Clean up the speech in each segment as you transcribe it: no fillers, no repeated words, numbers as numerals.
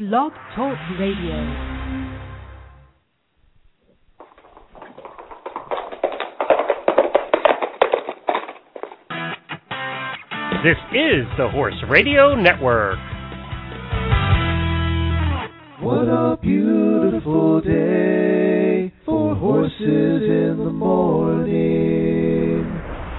Blog Talk Radio. This is the Horse Radio Network. What a beautiful day for horses in the morning.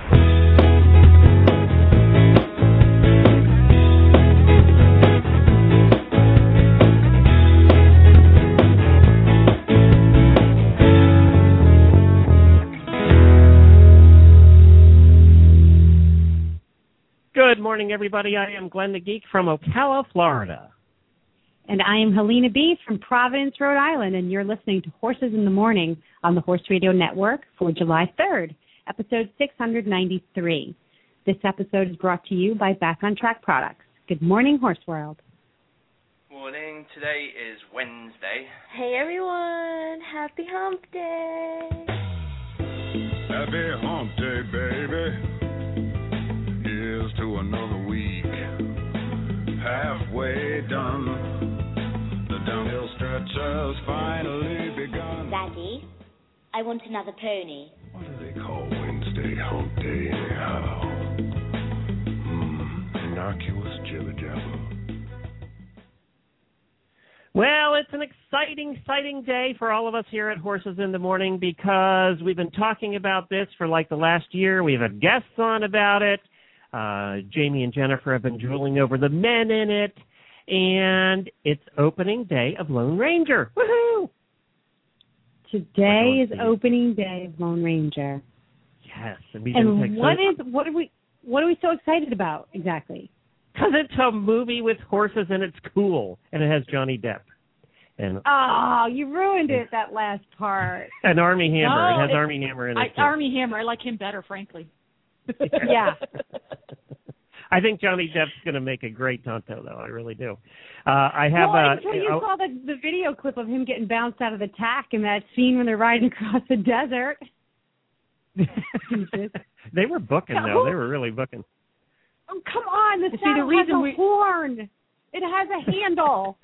Good morning, everybody. I am Glenn the Geek from Ocala, Florida. And I am Helena B. from Providence, Rhode Island, and you're listening to Horses in the Morning on the Horse Radio Network for July 3rd, episode 693. This episode is brought to you by Back on Track Products. Good morning, Horse World. Morning. Today is Wednesday. Hey, everyone. Happy Hump Day. Happy Hump Day, baby. Here's to another week. Halfway done. The downhill stretch has finally begun. Daddy, I want another pony. What do they call Wednesday Hump Day anyhow? Innocuous jibber jabber. Well, it's an exciting day for all of us here at Horses in the Morning because we've been talking about this for like the last year. We've had guests on about it. Jamie and Jennifer have been drooling over the men in it, and it's opening day of Lone Ranger. Woohoo! Today is opening day of Lone Ranger. Yes, and what are we so excited about exactly? Because it's a movie with horses and it's cool, and it has Johnny Depp. And you ruined it, that last part. And Armie Hammer. It has Armie Hammer in it. Armie Hammer. I like him better, frankly. Yeah. I think Johnny Depp's going to make a great Tonto, though. I really do. Until you saw the video clip of him getting bounced out of the tack in that scene when they're riding across the desert. They were booking, though. They were really booking. Oh, come on. The saddle has a horn. It has a handle.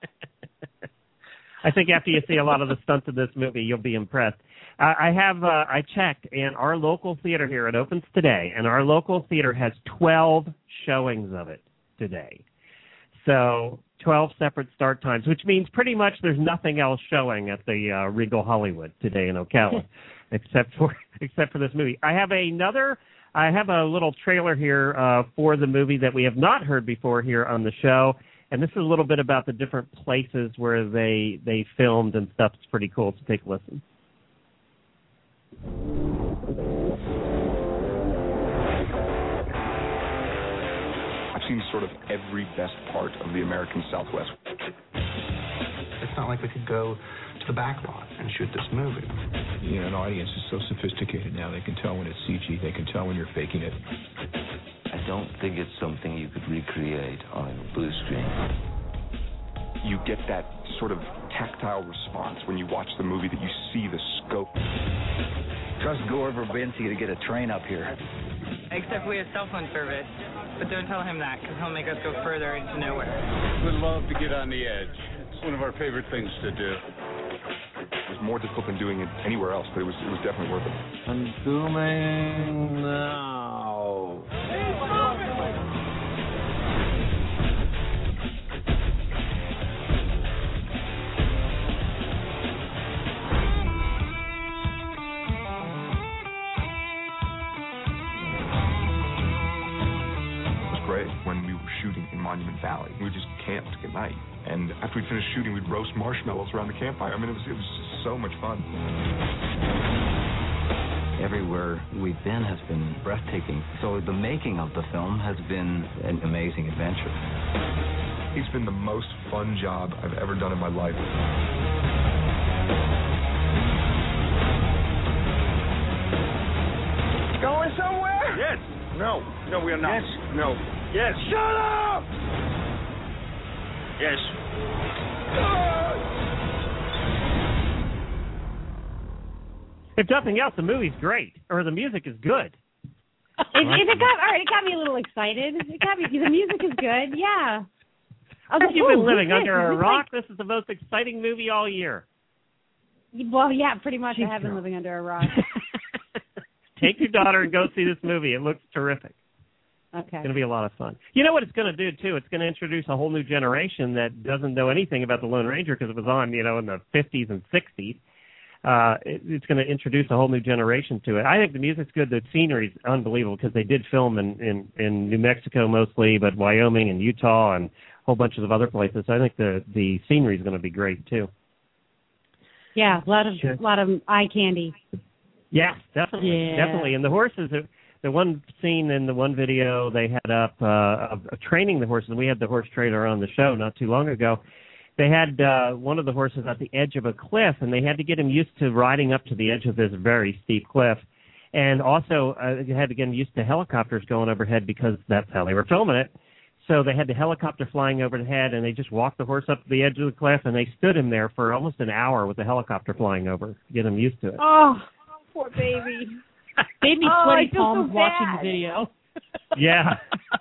I think after you see a lot of the stunts of this movie, you'll be impressed. I checked, and our local theater here, it opens today, and our local theater has 12 showings of it today. So 12 separate start times, which means pretty much there's nothing else showing at the Regal Hollywood today in Ocala, except for this movie. I have a little trailer here for the movie that we have not heard before here on the show. And this is a little bit about the different places where they filmed and stuff. It's pretty cool, so take a listen. I've seen sort of every best part of the American Southwest. It's not like we could go to the back lot and shoot this movie. You know, an audience is so sophisticated now. They can tell when it's CG. They can tell when you're faking it. I don't think it's something you could recreate on a blue screen. You get that sort of tactile response when you watch the movie, that you see the scope. Trust Gore Verbinski to get a train up here. Except we have cell phone service. But don't tell him that, because he'll make us go further into nowhere. We love to get on the edge. It's one of our favorite things to do. It was more difficult than doing it anywhere else, but it was definitely worth it. I'm zooming now. When we were shooting in Monument Valley, we just camped at night, and after we finished shooting, we'd roast marshmallows around the campfire. I mean, it was just so much fun. Everywhere we've been has been breathtaking. So the making of the film has been an amazing adventure. It's been the most fun job I've ever done in my life. Going somewhere? Yes. No, we are not. Yes. No. Yes. Shut up! Yes. If nothing else, the movie's great, or the music is good. It got me a little excited. The music is good, yeah. You've been living under a rock. This is the most exciting movie all year. Well, yeah, pretty much. I have been living under a rock. Take your daughter and go see this movie. It looks terrific. Okay. It's going to be a lot of fun. You know what it's going to do, too? It's going to introduce a whole new generation that doesn't know anything about the Lone Ranger because it was on, in the 50s and 60s. It's going to introduce a whole new generation to it. I think the music's good. The scenery's unbelievable because they did film in New Mexico mostly, but Wyoming and Utah and a whole bunch of other places. So I think the scenery's going to be great, too. Yeah, a lot of eye candy. Yes, definitely. Yeah. Definitely. And the horses, the one scene in the one video they had up of training the horses, and we had the horse trainer on the show not too long ago. They had one of the horses at the edge of a cliff, and they had to get him used to riding up to the edge of this very steep cliff. And also they had to get him used to helicopters going overhead because that's how they were filming it. So they had the helicopter flying overhead, and they just walked the horse up to the edge of the cliff, and they stood him there for almost an hour with the helicopter flying over to get him used to it. Oh, poor baby. Made me sweaty palms watching the video. Yeah.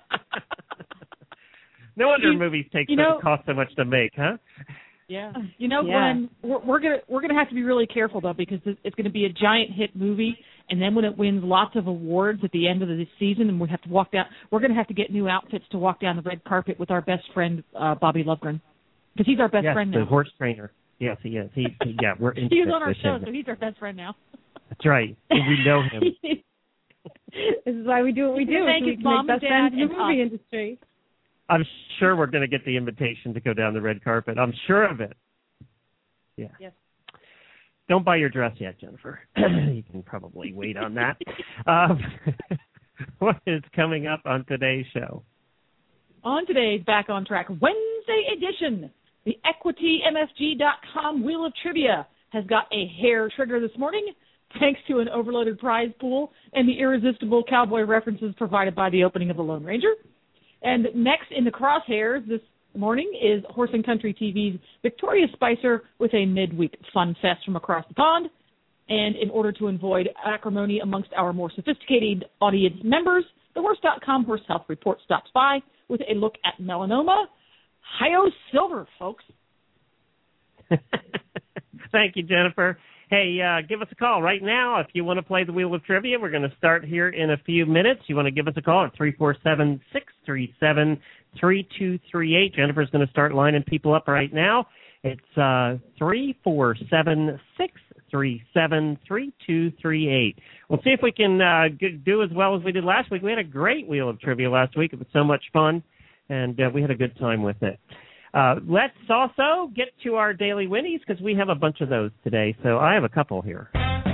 No wonder movies cost so much to make, huh? Yeah. Glenn, we're gonna have to be really careful though because it's going to be a giant hit movie, and then when it wins lots of awards at the end of the season, and we have to walk down, we're going to have to get new outfits to walk down the red carpet with our best friend Bobby Lovegren, because he's our best friend now. The horse trainer. Yes, he is. We're interested. He was on our show, so he's our best friend now. That's right. We know him. This is why we do what we do. Thank you, Mom, best friends in the movie industry. I'm sure we're going to get the invitation to go down the red carpet. I'm sure of it. Yeah. Yes. Don't buy your dress yet, Jennifer. You can probably wait on that. What is coming up on today's show? On today's Back on Track Wednesday edition, the EquityMFG.com Wheel of Trivia has got a hair trigger this morning, thanks to an overloaded prize pool and the irresistible cowboy references provided by the opening of The Lone Ranger. And next in the crosshairs this morning is Horse and Country TV's Victoria Spicer with a midweek fun fest from across the pond. And in order to avoid acrimony amongst our more sophisticated audience members, the Horse.com Horse Health Report stops by with a look at melanoma. Hi-yo silver, folks. Thank you, Jennifer. Hey, give us a call right now if you want to play the Wheel of Trivia. We're going to start here in a few minutes. You want to give us a call at 347-637-3238. Jennifer's going to start lining people up right now. It's 347-637-3238. We'll see if we can do as well as we did last week. We had a great Wheel of Trivia last week. It was so much fun, and we had a good time with it. Let's also get to our daily Winnies because we have a bunch of those today. So I have a couple here.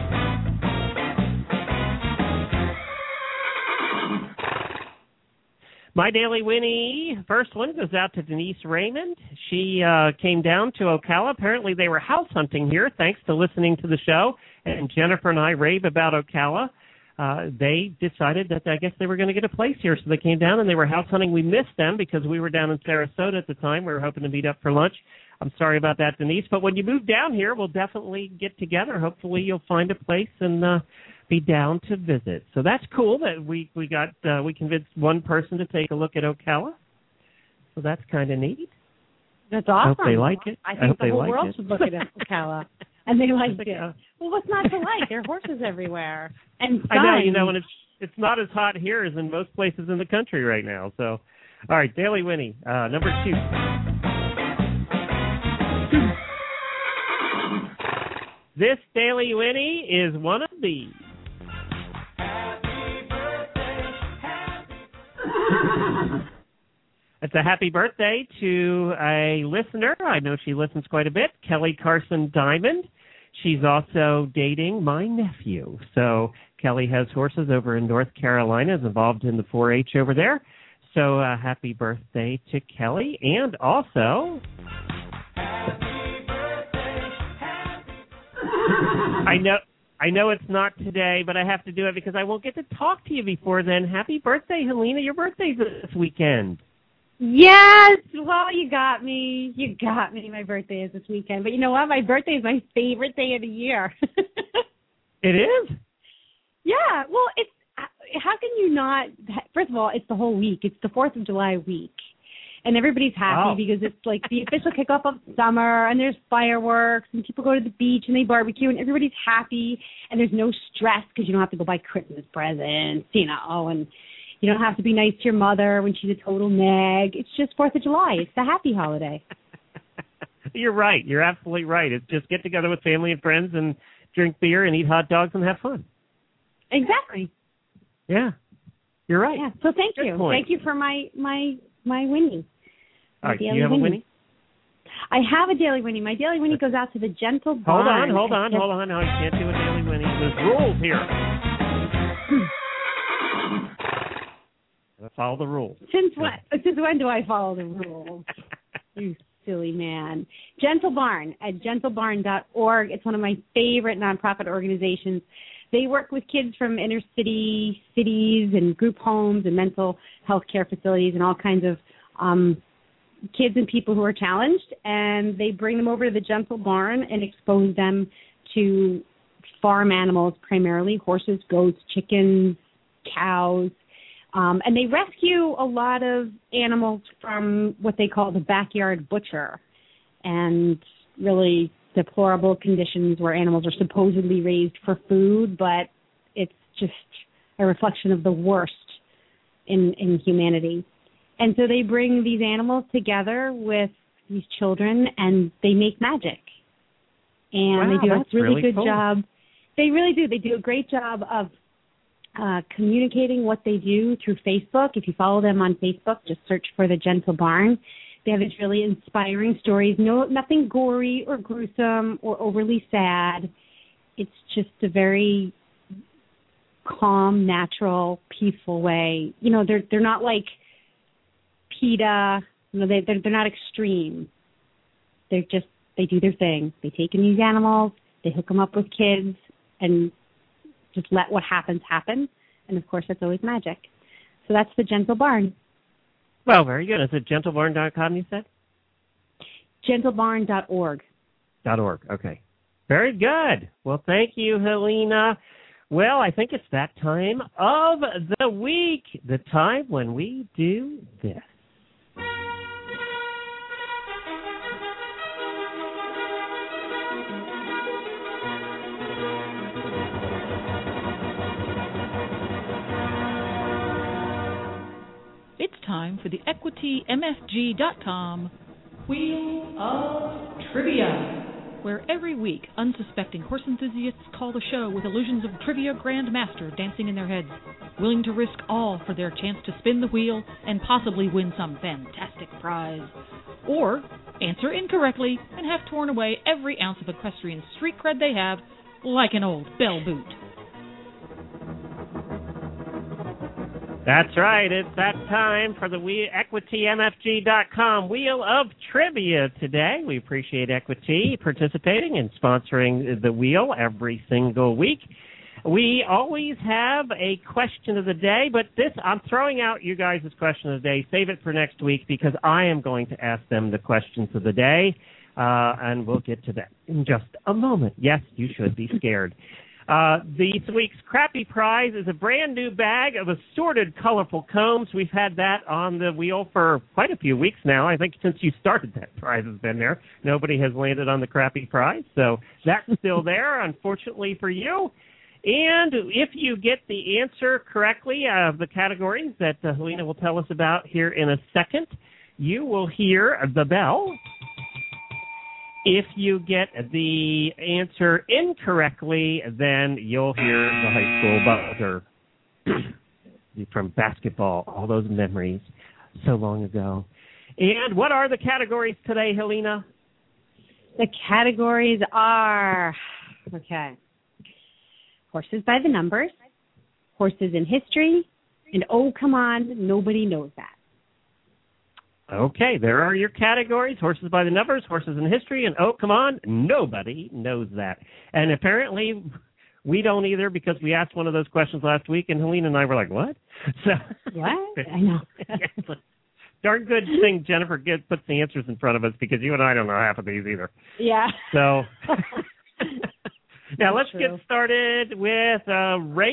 My daily Winnie, first one goes out to Denise Raymond. She came down to Ocala. Apparently they were house hunting here thanks to listening to the show. And Jennifer and I rave about Ocala. They decided that I guess they were going to get a place here, so they came down and they were house hunting. We missed them because we were down in Sarasota at the time. We were hoping to meet up for lunch. I'm sorry about that, Denise. But when you move down here, we'll definitely get together. Hopefully you'll find a place and be down to visit. So that's cool that we convinced one person to take a look at Ocala. So that's kind of neat. That's awesome. I hope they like it. I think the whole world should look at Ocala. And they liked it. Well, what's not to like? There are horses everywhere. And I know, and it's not as hot here as in most places in the country right now. So, all right, Daily Winnie, number 2. This Daily Winnie is one of these. It's a happy birthday to a listener. I know she listens quite a bit, Kelly Carson Diamond. She's also dating my nephew. So Kelly has horses over in North Carolina, is involved in the 4-H over there. So happy birthday to Kelly. And also, I know it's not today, but I have to do it because I won't get to talk to you before then. Happy birthday, Helena. Your birthday's this weekend. Yes. Well, you got me. You got me. My birthday is this weekend. But you know what? My birthday is my favorite day of the year. It is? Yeah. Well, how can you not? First of all, it's the whole week. It's the 4th of July week. And everybody's happy because it's like the official kickoff of summer, and there's fireworks, and people go to the beach and they barbecue, and everybody's happy, and there's no stress because you don't have to go buy Christmas presents, and you don't have to be nice to your mother when she's a total nag. It's just 4th of July. It's the happy holiday. You're right. You're absolutely right. It's just get together with family and friends and drink beer and eat hot dogs and have fun. Exactly. Yeah. You're right. Yeah. So thank you. Point. Thank you for my Winnie. All right. Do you have a Winnie? I have a Daily Winnie. My Daily Winnie goes out to the Gentle Barn. Hold on. No, you can't do a Daily Winnie. There's rules here. Let's follow the rules. Since when do I follow the rules? You silly man. Gentle Barn at gentlebarn.org. It's one of my favorite nonprofit organizations. They work with kids from inner cities and group homes and mental health care facilities and all kinds of kids and people who are challenged, and they bring them over to the Gentle Barn and expose them to farm animals, primarily horses, goats, chickens, cows, and they rescue a lot of animals from what they call the backyard butcher and really deplorable conditions where animals are supposedly raised for food, but it's just a reflection of the worst in humanity. And so they bring these animals together with these children, and they make magic. And they do a really good job. They really do. They do a great job of communicating what they do through Facebook. If you follow them on Facebook, just search for the Gentle Barn. They have these really inspiring stories. Nothing gory or gruesome or overly sad. It's just a very calm, natural, peaceful way. They're not like PETA. They're not extreme. They do their thing. They take in these animals, they hook them up with kids, and just let what happens happen. And of course, that's always magic. So that's the Gentle Barn. Well, very good. Is it gentlebarn.com, you said? Gentlebarn.org. .org, okay. Very good. Well, thank you, Helena. Well, I think it's that time of the week, the time when we do this. It's time for the EquityMFG.com Wheel of Trivia, where every week unsuspecting horse enthusiasts call the show with illusions of trivia grandmaster dancing in their heads, willing to risk all for their chance to spin the wheel and possibly win some fantastic prize. Or answer incorrectly and have torn away every ounce of equestrian street cred they have like an old bell boot. That's right. It's that time for the EquityMFG.com Wheel of Trivia today. We appreciate Equity participating and sponsoring the wheel every single week. We always have a question of the day, but I'm throwing out you guys' question of the day. Save it for next week because I am going to ask them the questions of the day, and we'll get to that in just a moment. Yes, you should be scared. This week's crappy prize is a brand new bag of assorted colorful combs. We've had that on the wheel for quite a few weeks now. I think since you started that prize has been there. Nobody has landed on the crappy prize, so that's still there, unfortunately for you. And if you get the answer correctly of the categories that Helena will tell us about here in a second, you will hear the bell. If you get the answer incorrectly, then you'll hear the high school buzzer from basketball, all those memories so long ago. And what are the categories today, Helena? The categories are, horses by the numbers, horses in history, and oh, come on, nobody knows that. Okay, there are your categories, horses by the numbers, horses in history, and oh, come on, nobody knows that. And apparently we don't either because we asked one of those questions last week, and Helena and I were like, what? So, what? I know. Darn good thing Jennifer puts the answers in front of us because you and I don't know half of these either. Yeah. So now let's get started with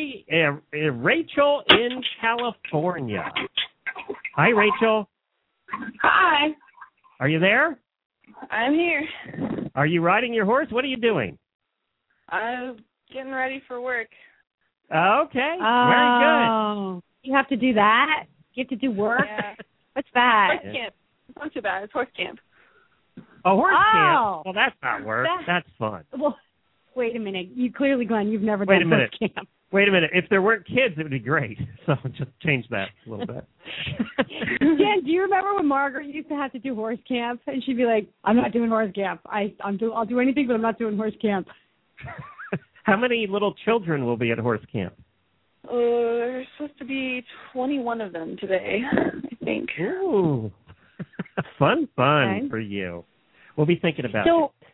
Rachel in California. Hi, Rachel. Hi. Are you there? I'm here. Are you riding your horse? What are you doing? I'm getting ready for work. Okay. Very good. You have to do that? You have to do work? Yeah. What's that? Horse camp. It's not too bad. It's horse camp. Oh, horse camp. Well, that's not work. That's fun. Well, wait a minute. You clearly, Glenn, you've never done horse camp. Wait a minute. If there weren't kids, it would be great. So just change that a little bit. Jen, do you remember when Margaret used to have to do horse camp? And she'd be like, I'm not doing horse camp. I'll do anything, but I'm not doing horse camp. How many little children will be at horse camp? There's supposed to be 21 of them today, I think. Ooh. Fun for you. We'll be thinking about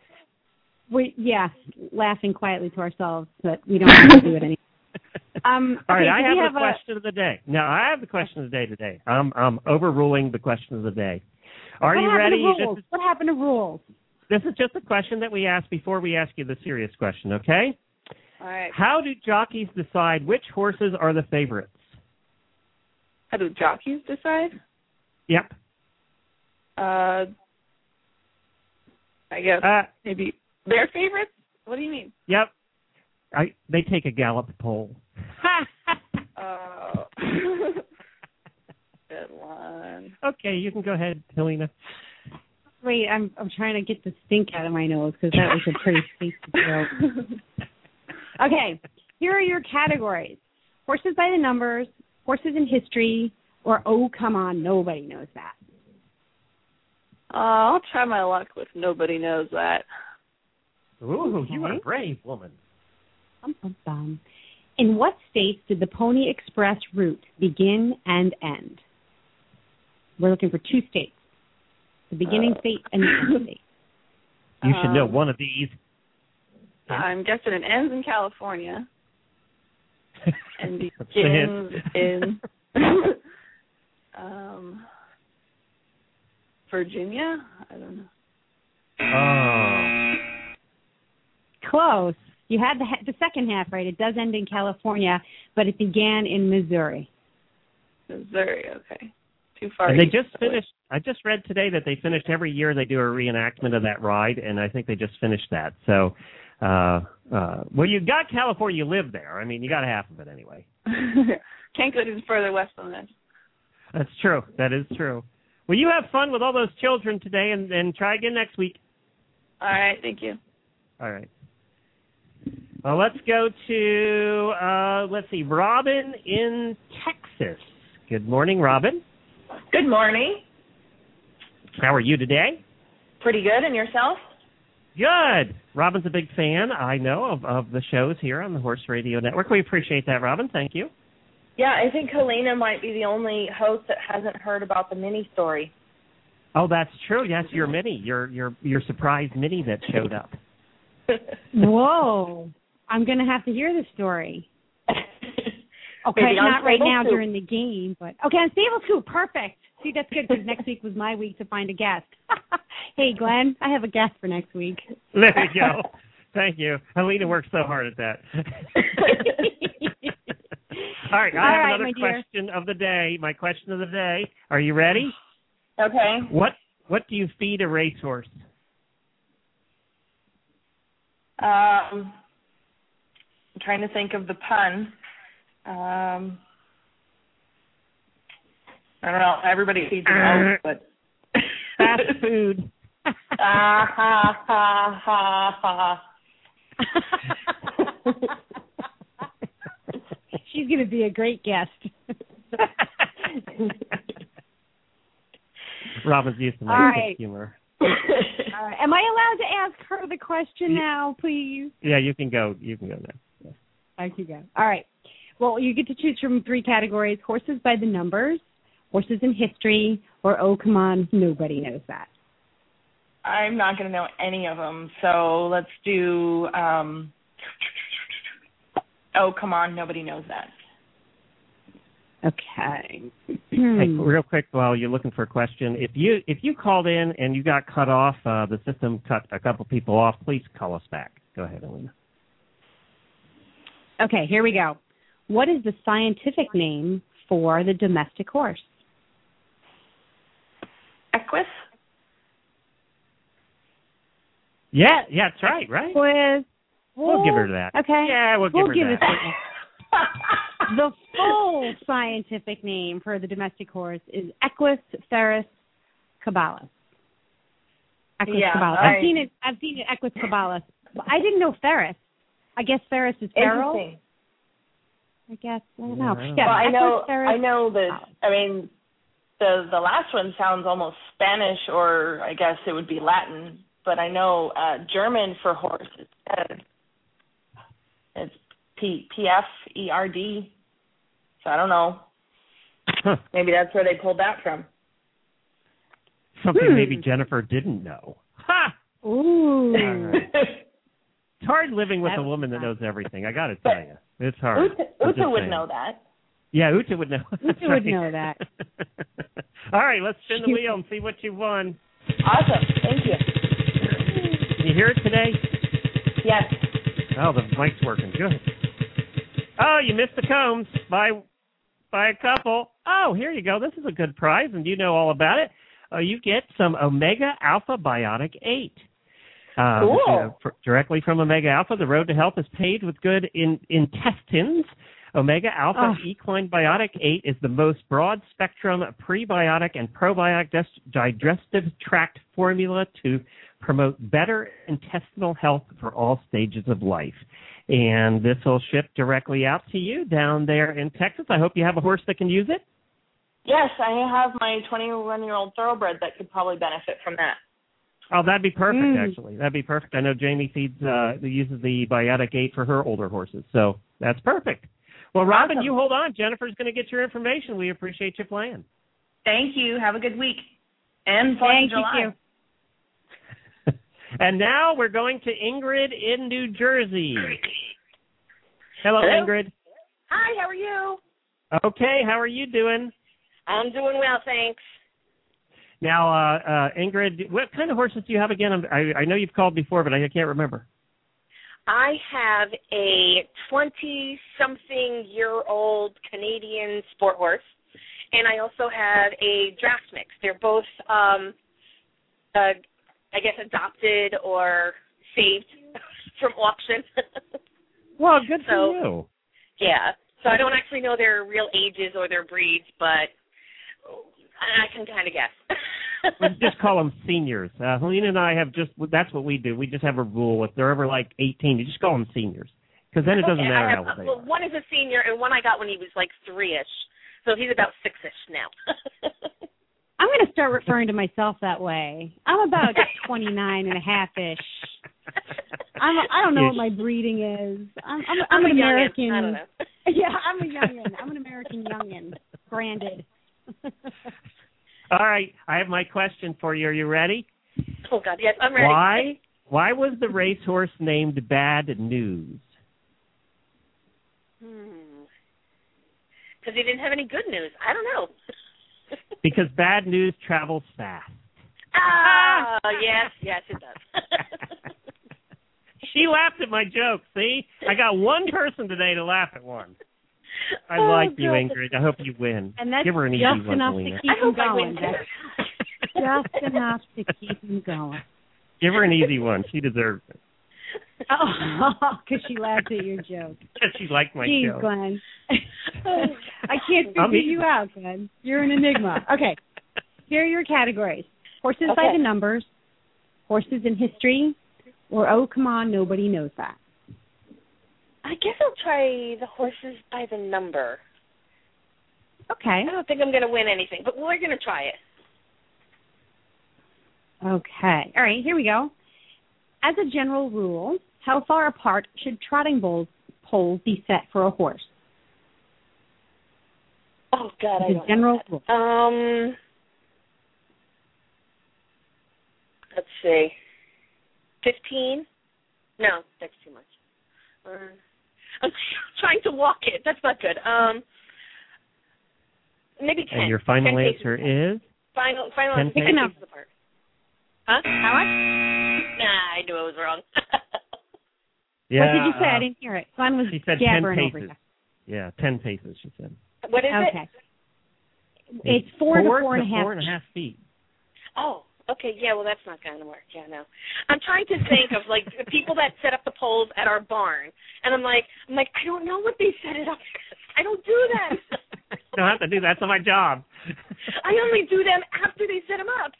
it. Laughing quietly to ourselves, but we don't have to do it anymore. All right, I have the question of the day. No, I have the question of the day today. I'm overruling the question of the day. Are you ready? What happened to rules? This is just a question that we ask before we ask you the serious question, okay? All right. How do jockeys decide which horses are the favorites? How do jockeys decide? Yep. I guess maybe their favorites? What do you mean? Yep. They take a Gallup poll. Good one. Okay, you can go ahead, Helena. Wait, I'm trying to get the stink out of my nose because that was a pretty tasty joke. Okay, here are your categories. Horses by the numbers, horses in history, or oh, come on, nobody knows that. I'll try my luck with nobody knows that. Ooh, you are a brave woman. In what states did the Pony Express route begin and end? We're looking for 2 states. The beginning state and the end state. You should know one of these. I'm guessing it ends in California and begins in Virginia? I don't know. Oh. Close. You had the second half right. It does end in California, but it began in Missouri. Missouri, okay. Too far. And they just finished. I just read today that they finished every year. They do a reenactment of that ride, and I think they just finished that. So, well, you got California. You live there. I mean, you got half of it anyway. Can't go any further west than this. That's true. That is true. Well, you have fun with all those children today, and try again next week. All right. Thank you. All right. Well, let's go to, Robin in Texas. Good morning, Robin. Good morning. How are you today? Pretty good. And yourself? Good. Robin's a big fan, I know, of the shows here on the Horse Radio Network. We appreciate that, Robin. Thank you. Yeah, I think Helena might be the only host that hasn't heard about the Minnie story. Oh, that's true. Yes, your Minnie, your surprise Minnie that showed up. Whoa. I'm going to have to hear the story. Okay, Maybe not right now too. during the game, but okay, on Stable 2, perfect. See, that's good because next week was my week to find a guest. Hey, Glenn, I have a guest for next week. There you go. Thank you. Helena worked so hard at that. All right, I have another question of the day. My question of the day. Are you ready? Okay. What do you feed a racehorse? I'm trying to think of the pun. I don't know. Everybody feeds an oat, but fast food. Ha ha ha ha. She's going to be a great guest. Robin's used to my humor. All right. Am I allowed to ask her the question now, please? Yeah, you can go. You can go now. Yeah. I can go. All right. Well, you get to choose from 3 categories: horses by the numbers, horses in history, or oh, come on, nobody knows that. I'm not going to know any of them, so let's do oh, come on, nobody knows that. Okay. Hey, real quick, while you're looking for a question, if you called in and you got cut off, the system cut a couple people off, please call us back. Go ahead, Elena. Okay, here we go. What is the scientific name for the domestic horse? Equus? Yeah, that's right. We'll give her that. Okay. Yeah, we'll give her that. The full scientific name for the domestic horse is Equus ferus caballus. Equus caballus. I've seen it, Equus caballus. I didn't know ferus. I guess ferus is feral. Interesting. I guess. I don't know. Yeah, well, I know that. I mean, the last one sounds almost Spanish, or I guess it would be Latin. But I know German for horse it's PFERD. So I don't know. Huh. Maybe that's where they pulled that from. Something maybe Jennifer didn't know. Ha! Ooh. Right. It's hard living with a woman that knows everything. I got to tell you, it's hard. Uta would know that. Yeah, Uta would know. Uta would know that. All right, let's spin the wheel and see what you won. Awesome. Thank you. Can you hear it today? Yes. Oh, the mic's working. Good. Oh, you missed the combs by a couple. Oh, here you go. This is a good prize, and you know all about it. You get some Omega Alpha Biotic 8. Cool. Directly from Omega Alpha, the road to health is paved with good intestines. Omega Alpha Equine Biotic 8 is the most broad-spectrum prebiotic and probiotic digestive tract formula to promote better intestinal health for all stages of life. And this will ship directly out to you down there in Texas. I hope you have a horse that can use it. Yes, I have my 21-year-old thoroughbred that could probably benefit from that. Oh, that'd be perfect, actually. That'd be perfect. I know Jamie uses the Biotic 8 for her older horses, so that's perfect. Well, Robin, you hold on. Jennifer's going to get your information. We appreciate you playing. Thank you. Have a good week. And 4th of July. Thank you. And now we're going to Ingrid in New Jersey. Hello, Ingrid. Hi, how are you? Okay, how are you doing? I'm doing well, thanks. Now, Ingrid, what kind of horses do you have again? I know you've called before, but I can't remember. I have a 20-something-year-old Canadian sport horse, and I also have a draft mix. They're both, I guess, adopted or saved from auction. Well, good for you. Yeah. So I don't actually know their real ages or their breeds, but I can kind of guess. We just call them seniors. Helena and I that's what we do. We just have a rule. If they're ever like 18, you just call them seniors. Because then it doesn't matter how old they are. One is a senior, and one I got when he was like 3-ish. So he's about 6-ish now. I'm going to start referring to myself that way. I'm about 29 and a half-ish. I don't know what my breeding is. I'm an American. Youngin. I don't know. Yeah, I'm a youngin. I'm an American youngin. Branded. All right, I have my question for you. Are you ready? Oh, God, yes, I'm ready. Why was the racehorse named Bad News? Because he didn't have any good news. I don't know. Because bad news travels fast. Yes, it does. She laughed at my joke, see? I got one person today to laugh at one. I like you, Ingrid. I hope you win. And that's Give her an easy just one, enough Helena. to keep him going. Just enough to keep him going. Give her an easy one. She deserves it. Oh, because she laughed at your joke. She liked my Jeez, joke. Glenn. I can't figure you out, Glenn. You're an enigma. Okay. Here are your categories. Horses by the numbers, horses in history, or oh, come on, nobody knows that. I guess I'll try the horses by the number. Okay. I don't think I'm going to win anything, but we're going to try it. Okay. All right, here we go. As a general rule, how far apart should trotting poles be set for a horse? Oh, God, I don't know. General rule. Let's see. 15? No, that's too much. I'm trying to walk it. That's not good. Maybe 10. And your final 10 answer is? Final 10 paces apart. Huh? How much? Nah, I knew I was wrong. Yeah. What did you say? I didn't hear it. Glenn was she said gabbering 10 over paces. you. Yeah, 10 paces, she said. What is it? It's 4 to 4.5 4.5 feet. Oh, okay, yeah, well, that's not going to work. Yeah, no. I'm trying to think of, like, people that set up the poles at our barn, and I'm like, I don't know what they set it up. I don't do that. I don't have to do that. That's my job. I only do them after they set them up.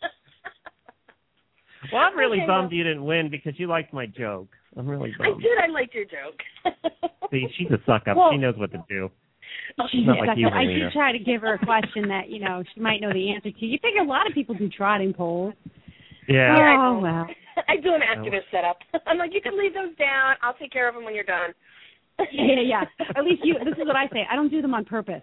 Well, I'm really bummed you didn't win because you liked my joke. I'm really bummed. I did. I liked your joke. See, she's a suck-up. Well, she knows what to do. She's not like you, I Helena. did try to give her a question that, she might know the answer to. You think a lot of people do trotting poles. Yeah. Oh, well. I do them after they're set up. I'm like, you can leave those down. I'll take care of them when you're done. Yeah. At least this is what I say. I don't do them on purpose.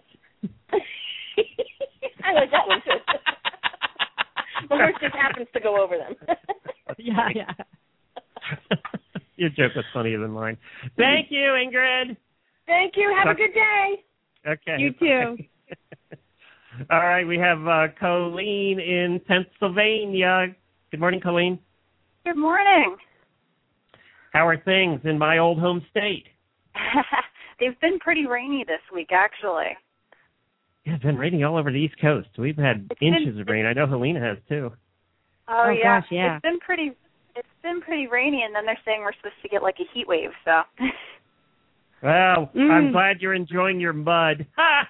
I like that one, too. The horse just happens to go over them. Yeah. Your joke was funnier than mine. Thank you, Ingrid. Thank you. Have a good day. Okay. You too. All right, we have Colleen in Pennsylvania. Good morning, Colleen. Good morning. How are things in my old home state? They've been pretty rainy this week, actually. Yeah, it's been raining all over the East Coast. We've had inches of rain. I know Helena has, too. Oh yeah. Gosh, yeah. It's been pretty rainy, and then they're saying we're supposed to get like a heat wave, so... Well, I'm glad you're enjoying your mud.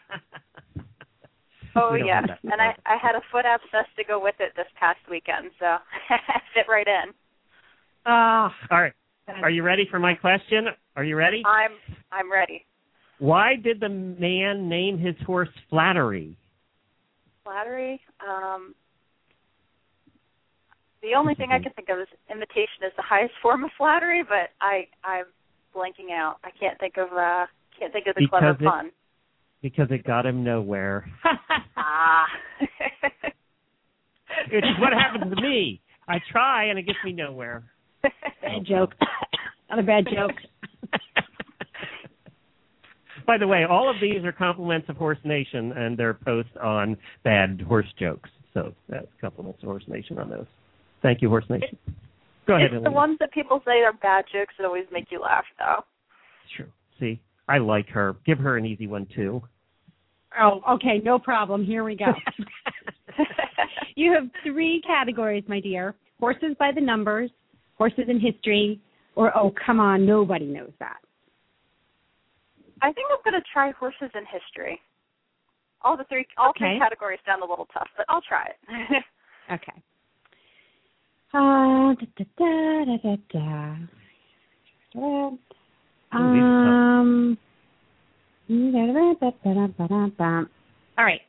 Oh, yeah. And I had a foot abscess to go with it this past weekend, so I fit right in. All right. Are you ready for my question? Are you ready? I'm ready. Why did the man name his horse Flattery? Flattery? The only thing I can think of is imitation is the highest form of flattery, but I'm blanking out. I can't think of the clever pun. Because it got him nowhere. It's what happened to me. I try and it gets me nowhere. Bad joke. Not a bad joke. By the way, all of these are compliments of Horse Nation and their posts on bad horse jokes. So that's compliments of Horse Nation on those. Thank you, Horse Nation. Go ahead, It's the ones that people say are bad jokes that always make you laugh, though. It's true. See, I like her. Give her an easy one, too. Oh, okay, no problem. Here we go. You have 3 categories, my dear. Horses by the numbers, horses in history, or, oh, come on, nobody knows that. I think I'm going to try horses in history. All three categories sound a little tough, but I'll try it. Okay. All right.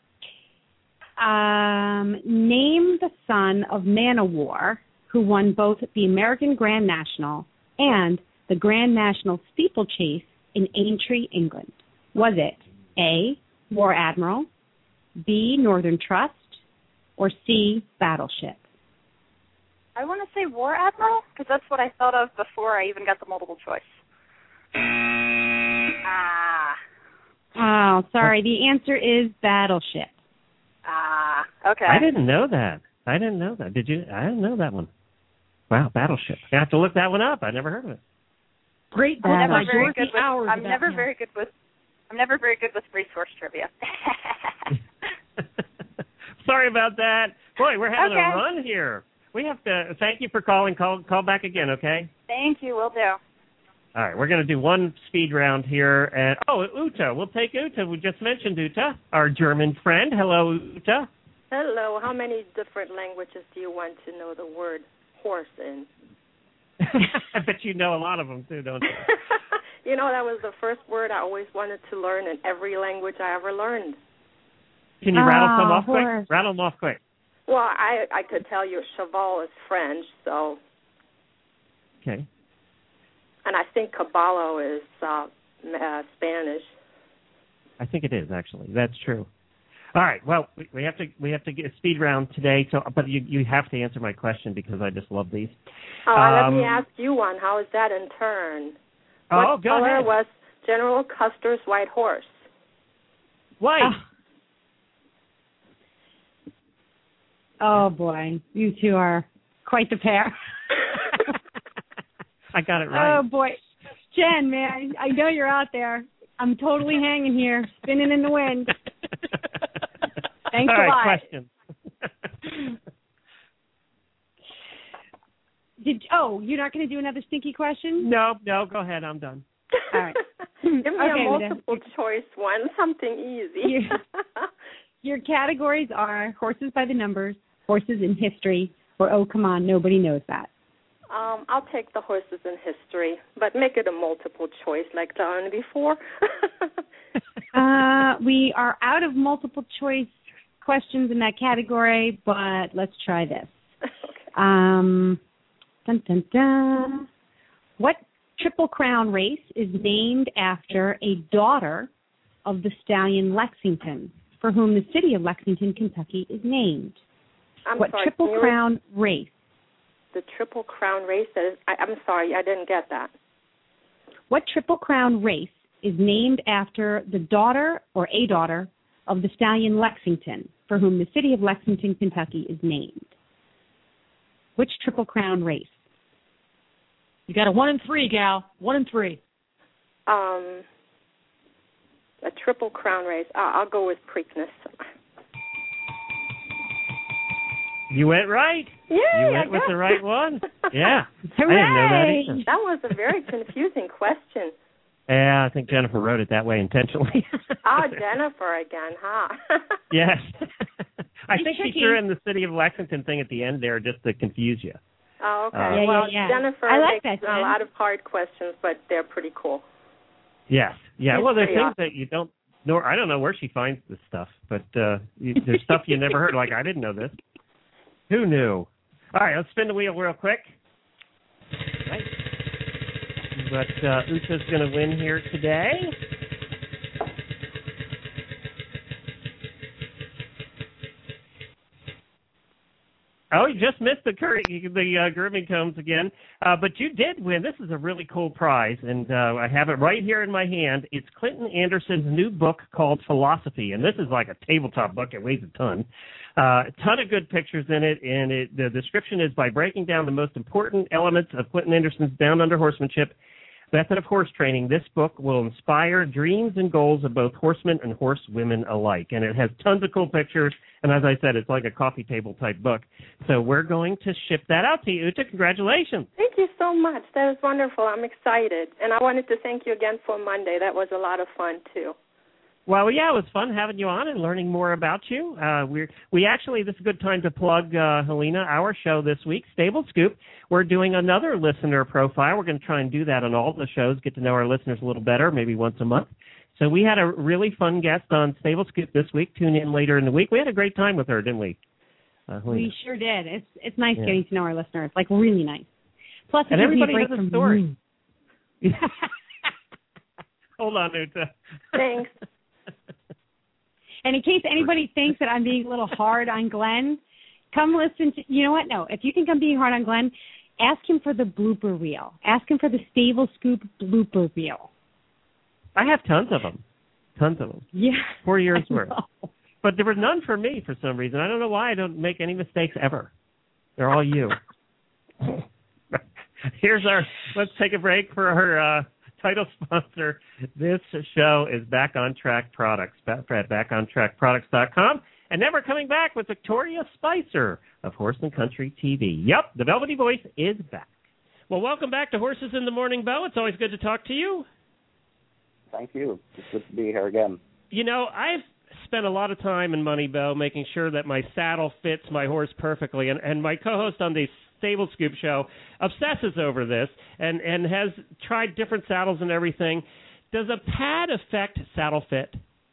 Name the son of Manowar, who won both the American Grand National and the Grand National Steeplechase in Aintree, England. Was it A, War Admiral, B, Northern Trust, or C, Battleship? I want to say War Admiral, because that's what I thought of before I even got the multiple choice. Oh, sorry. The answer is Battleship. Okay. I didn't know that. Did you? I didn't know that one. Wow, Battleship. I have to look that one up. I never heard of it. Great. I'm never very good with racehorse trivia. Sorry about that. Boy, we're having a run here. We have to thank you for calling. Call back again, okay? Thank you. Will do. All right, we're going to do one speed round here. And Uta. We'll take Uta. We just mentioned Uta, our German friend. Hello, Uta. Hello. How many different languages do you want to know the word horse in? I bet you know a lot of them, too, don't you? You know, that was the first word I always wanted to learn in every language I ever learned. Can you rattle some off quick? Rattle them off quick. Well, I could tell you cheval is French, so. Okay. And I think caballo is Spanish. I think it is, actually. That's true. All right. Well, we have to get a speed round today. So, but you have to answer my question because I just love these. Let me ask you one. How is that in turn? What color was General Custer's white horse? White. Oh boy, you two are quite the pair. I got it right. Oh boy, Jen, man, I know you're out there. I'm totally hanging here, spinning in the wind. Thanks a lot. Question. you're not going to do another stinky question? No, go ahead. I'm done. All right. Give me a multiple choice one, something easy. Your categories are horses by the numbers, horses in history, or oh, come on, nobody knows that. I'll take the horses in history, but make it a multiple choice like done before. We are out of multiple choice questions in that category, but let's try this. Okay. Dun, dun, dun. What Triple Crown race is named after a daughter of the stallion Lexington, for whom the city of Lexington, Kentucky is named? What Triple Crown race? The Triple Crown race? I'm sorry, I didn't get that. What Triple Crown race is named after the daughter or a daughter of the stallion Lexington, for whom the city of Lexington, Kentucky is named? Which Triple Crown race? You got a 1 in 3, gal. 1 in 3. A Triple Crown race. I'll go with Preakness. You went right. Yeah, you went with the right one. Yeah. Hooray! I didn't know that either. That was a very confusing question. Yeah, I think Jennifer wrote it that way intentionally. Jennifer again, huh? Yes. I think she threw in the city of Lexington thing at the end there just to confuse you. Oh, okay. Yeah. Jennifer makes a lot of hard questions, but they're pretty cool. Yes. Yeah. It's well, there's things awesome that you don't know. I don't know where she finds this stuff, but there's stuff you never heard. Like, I didn't know this. Who knew? All right, let's spin the wheel real quick. Right. But Ucha's going to win here today. Oh, you just missed the grooming combs again. But you did win. This is a really cool prize, and I have it right here in my hand. It's Clinton Anderson's new book called Philosophy, and this is like a tabletop book. It weighs a ton. A ton of good pictures in it, and the description is by breaking down the most important elements of Clinton Anderson's Down Under horsemanship method of horse training. This book will inspire dreams and goals of both horsemen and horsewomen alike. And it has tons of cool pictures. And as I said, it's like a coffee table type book. So we're going to ship that out to you. Ucha, congratulations. Thank you so much. That was wonderful. I'm excited. And I wanted to thank you again for Monday. That was a lot of fun, too. Well, yeah, it was fun having you on and learning more about you. We actually, this is a good time to plug, Helena, our show this week, Stable Scoop. We're doing another listener profile. We're going to try and do that on all the shows, get to know our listeners a little better, maybe once a month. So we had a really fun guest on Stable Scoop this week. Tune in later in the week. We had a great time with her, didn't we? We sure did. It's nice getting to know our listeners, like really nice. Plus, and everybody has a a story. Hold on, Ucha. Thanks. And in case anybody thinks that I'm being a little hard on Glenn, come listen to, you know what? No, if you think I'm being hard on Glenn, ask him for the blooper reel. Ask him for the Stable Scoop blooper reel. I have tons of them. Yeah. 4 years worth. But there were none for me for some reason. I don't know why I don't make any mistakes ever. They're all you. Let's take a break for our title sponsor. This show is Back on Track Products, at backontrackproducts.com. And then we're coming back with Victoria Spicer of Horse and Country TV. Yep, the velvety voice is back. Well, welcome back to Horses in the Morning, Bo. It's always good to talk to you. Thank you. It's good to be here again. You know, I've spent a lot of time and money, Bo, making sure that my saddle fits my horse perfectly. And my co-host on the Stable Scoop show obsesses over this and has tried different saddles and everything. Does a pad affect saddle fit?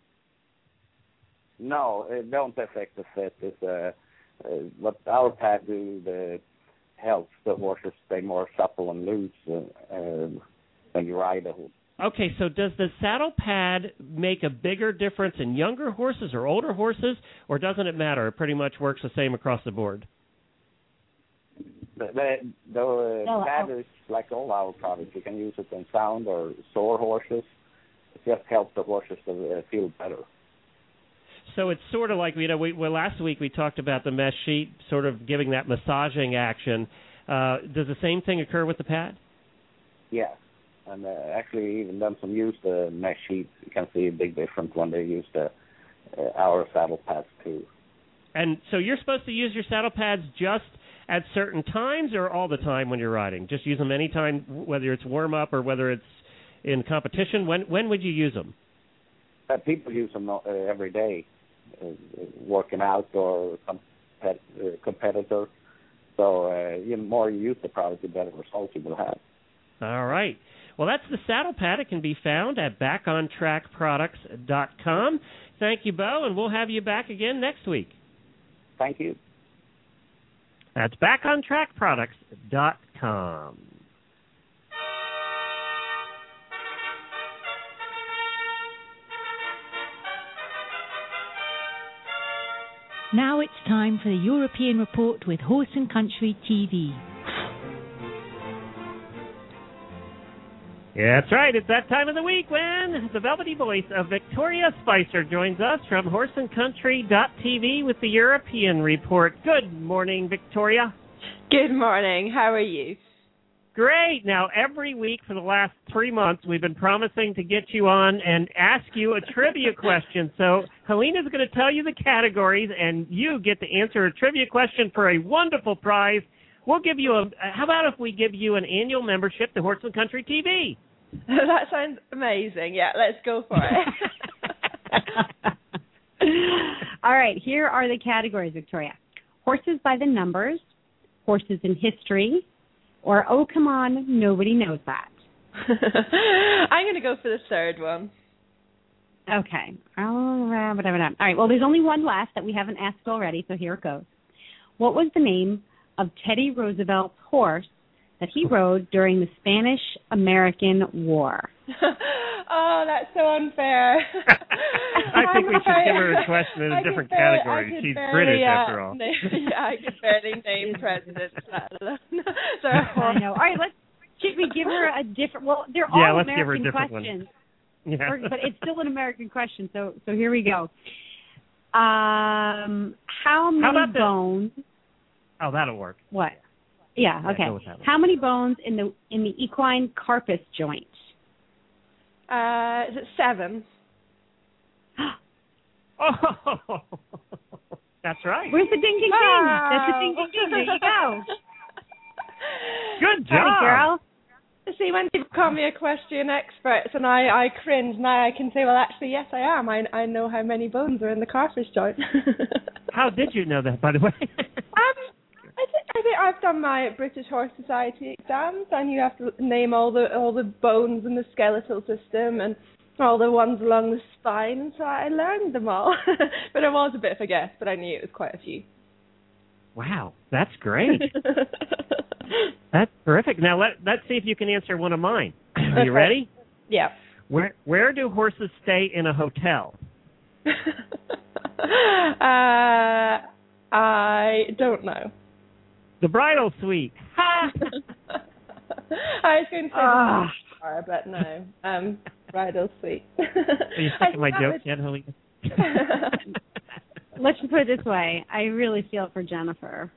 No, it don't affect the fit. It's what our pad do helps the horses stay more supple and loose when you ride a horse. Okay, so does the saddle pad make a bigger difference in younger horses or older horses, or doesn't it matter? It pretty much works the same across the board. The pad is like all our products. You can use it in sound or sore horses. It just helps the horses to feel better. So it's sort of like, last week we talked about the mesh sheet sort of giving that massaging action. Does the same thing occur with the pad? Yeah. And actually, even done some use the mesh sheets. You can see a big difference when they use our saddle pads too. And so you're supposed to use your saddle pads just at certain times or all the time when you're riding? Just use them anytime, whether it's warm-up or whether it's in competition? When would you use them? People use them every day, working out or competitor. So the more you use the product, the better results you will have. All right. Well, that's the Saddle Pad. It can be found at backontrackproducts.com. Thank you, Bo, and we'll have you back again next week. Thank you. That's backontrackproducts.com. Now it's time for the European Report with Horse and Country TV. Yeah, that's right. It's that time of the week when the velvety voice of Victoria Spicer joins us from horseandcountry.tv with the European Report. Good morning, Victoria. Good morning. How are you? Great. Now, every week for the last 3 months, we've been promising to get you on and ask you a trivia question. So Helena's going to tell you the categories, and you get to answer a trivia question for a wonderful prize. We'll give you how about if we give you an annual membership to Horse and Country TV? That sounds amazing. Yeah, let's go for it. All right, here are the categories, Victoria. Horses by the numbers, horses in history, or oh, come on, nobody knows that. I'm going to go for the third one. Okay. All right, well, there's only one last that we haven't asked already, so here it goes. What was the name of Teddy Roosevelt's horse that he rode during the Spanish-American War? Oh, that's so unfair. I think we should give her a question in a different category. She's British, after all. I could barely name presidents. So, I know. All right, should we give her a different? Well, they're all let's American give her a different questions. One. Yeah. But it's still an American question. So here we go. How many bones? Oh, that'll work. What? Yeah. Okay. How many bones in the equine carpus joint? Is it 7? Oh, that's right. Where's the ding, ding, ding? That's the ding, ding, ding. There you go. Good job, girl. See, when people call me a question expert, and I cringe, now I can say, well, actually, yes, I am. I know how many bones are in the carpus joint. How did you know that, by the way? I think I've done my British Horse Society exams, and you have to name all the bones in the skeletal system and all the ones along the spine, so I learned them all. But it was a bit of a guess, but I knew it was quite a few. Wow, that's great. That's terrific. Now let's see if you can answer one of mine. Are you ready? Yeah. Where do horses stay in a hotel? I don't know. The bridal suite. I was going to say but no. Bridal suite. Are you sick of my jokes yet, Helena? Let's just put it this way. I really feel for Jennifer.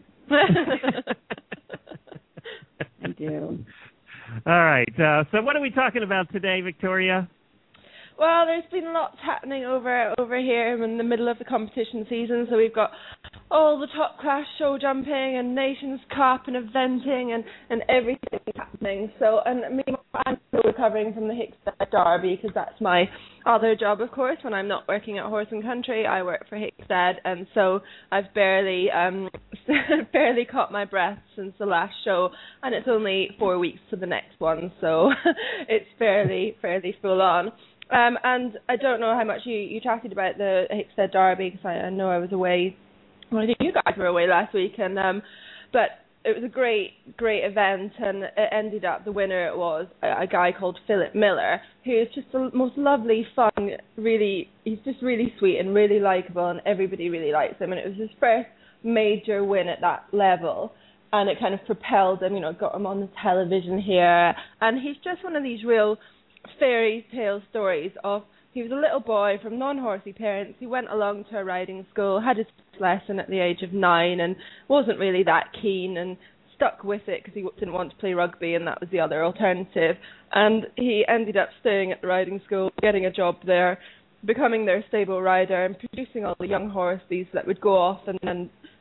I do. All right. So what are we talking about today, Victoria? Well, there's been lots happening over here in the middle of the competition season. So we've got all the top class show jumping and Nations Cup and eventing and everything happening. So, and I'm still recovering from the Hickstead Derby because that's my other job, of course. When I'm not working at Horse and Country, I work for Hickstead, and so I've barely caught my breath since the last show, and it's only 4 weeks to the next one, so it's fairly full on. And I don't know how much you chatted about the Hickstead Derby because I know I was away. Well, I think you guys were away last week, but it was a great event, and it ended up the winner was a guy called Philip Miller, who is just the most lovely, fun, he's just really sweet and really likeable, and everybody really likes him. And it was his first major win at that level, and it kind of propelled him, got him on the television here, and he's just one of these real fairy tale stories of he was a little boy from non-horsey parents. He went along to a riding school, had his lesson at the age of 9 and wasn't really that keen and stuck with it because he didn't want to play rugby and that was the other alternative. And he ended up staying at the riding school, getting a job there, becoming their stable rider and producing all the young horses that would go off and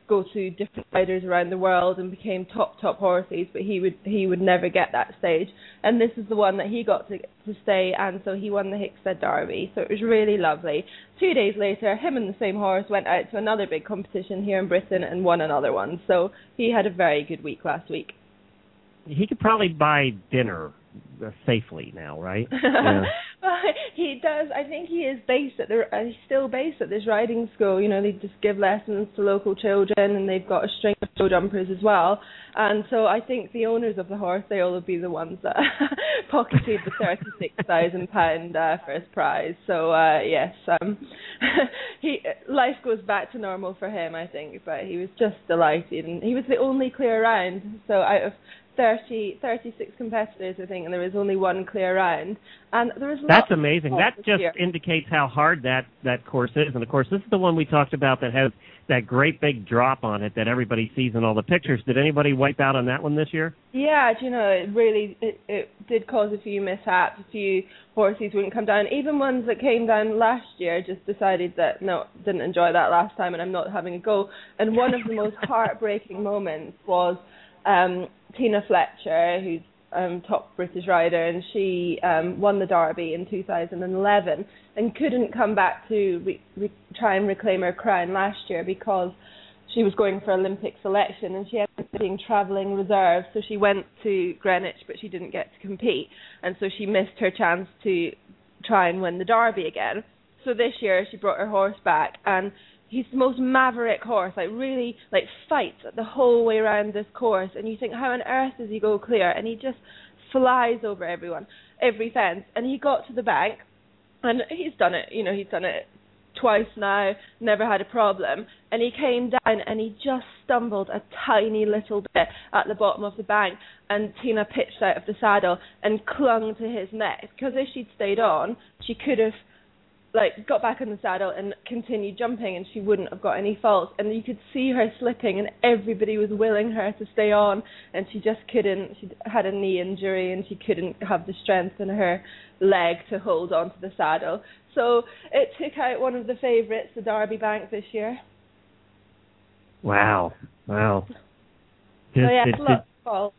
go to different riders around the world and became top horses, but he would never get that stage. And this is the one that he got to stay, and so he won the Hickstead Derby. So it was really lovely. 2 days later, him and the same horse went out to another big competition here in Britain and won another one. So he had a very good week last week. He could probably buy dinner safely now, right? Yeah. Well, he does. I think he is he's still based at this riding school. You know, they just give lessons to local children, and they've got a string of show jumpers as well. And so I think the owners of the horse, they all will be the ones that pocketed the £36,000 first prize. So yes, life goes back to normal for him, I think. But he was just delighted, and he was the only clear round. So out of 36 competitors, I think, and there was only one clear round. And there was That's amazing. That just indicates how hard that course is. And, of course, this is the one we talked about that has that great big drop on it that everybody sees in all the pictures. Did anybody wipe out on that one this year? Yeah, do you know, it did cause a few mishaps. A few horses wouldn't come down. Even ones that came down last year just decided that, no, didn't enjoy that last time and I'm not having a go. And one of the most heartbreaking moments was Tina Fletcher, who's top British rider, and she won the Derby in 2011 and couldn't come back to try and reclaim her crown last year because she was going for Olympic selection and she ended up being travelling reserve, so she went to Greenwich but she didn't get to compete, and so she missed her chance to try and win the Derby again. So this year she brought her horse back, and he's the most maverick horse, really fights the whole way around this course, and you think, how on earth does he go clear? And he just flies over everyone, every fence, and he got to the bank, and he's done it twice now, never had a problem, and he came down and he just stumbled a tiny little bit at the bottom of the bank, and Tina pitched out of the saddle and clung to his neck, because if she'd stayed on, she could have got back in the saddle and continued jumping, and she wouldn't have got any faults. And you could see her slipping, and everybody was willing her to stay on, and she just couldn't. She had a knee injury, and she couldn't have the strength in her leg to hold on to the saddle. So it took out one of the favourites, the Derby Bank, this year. Wow. So yeah, it's lots of faults.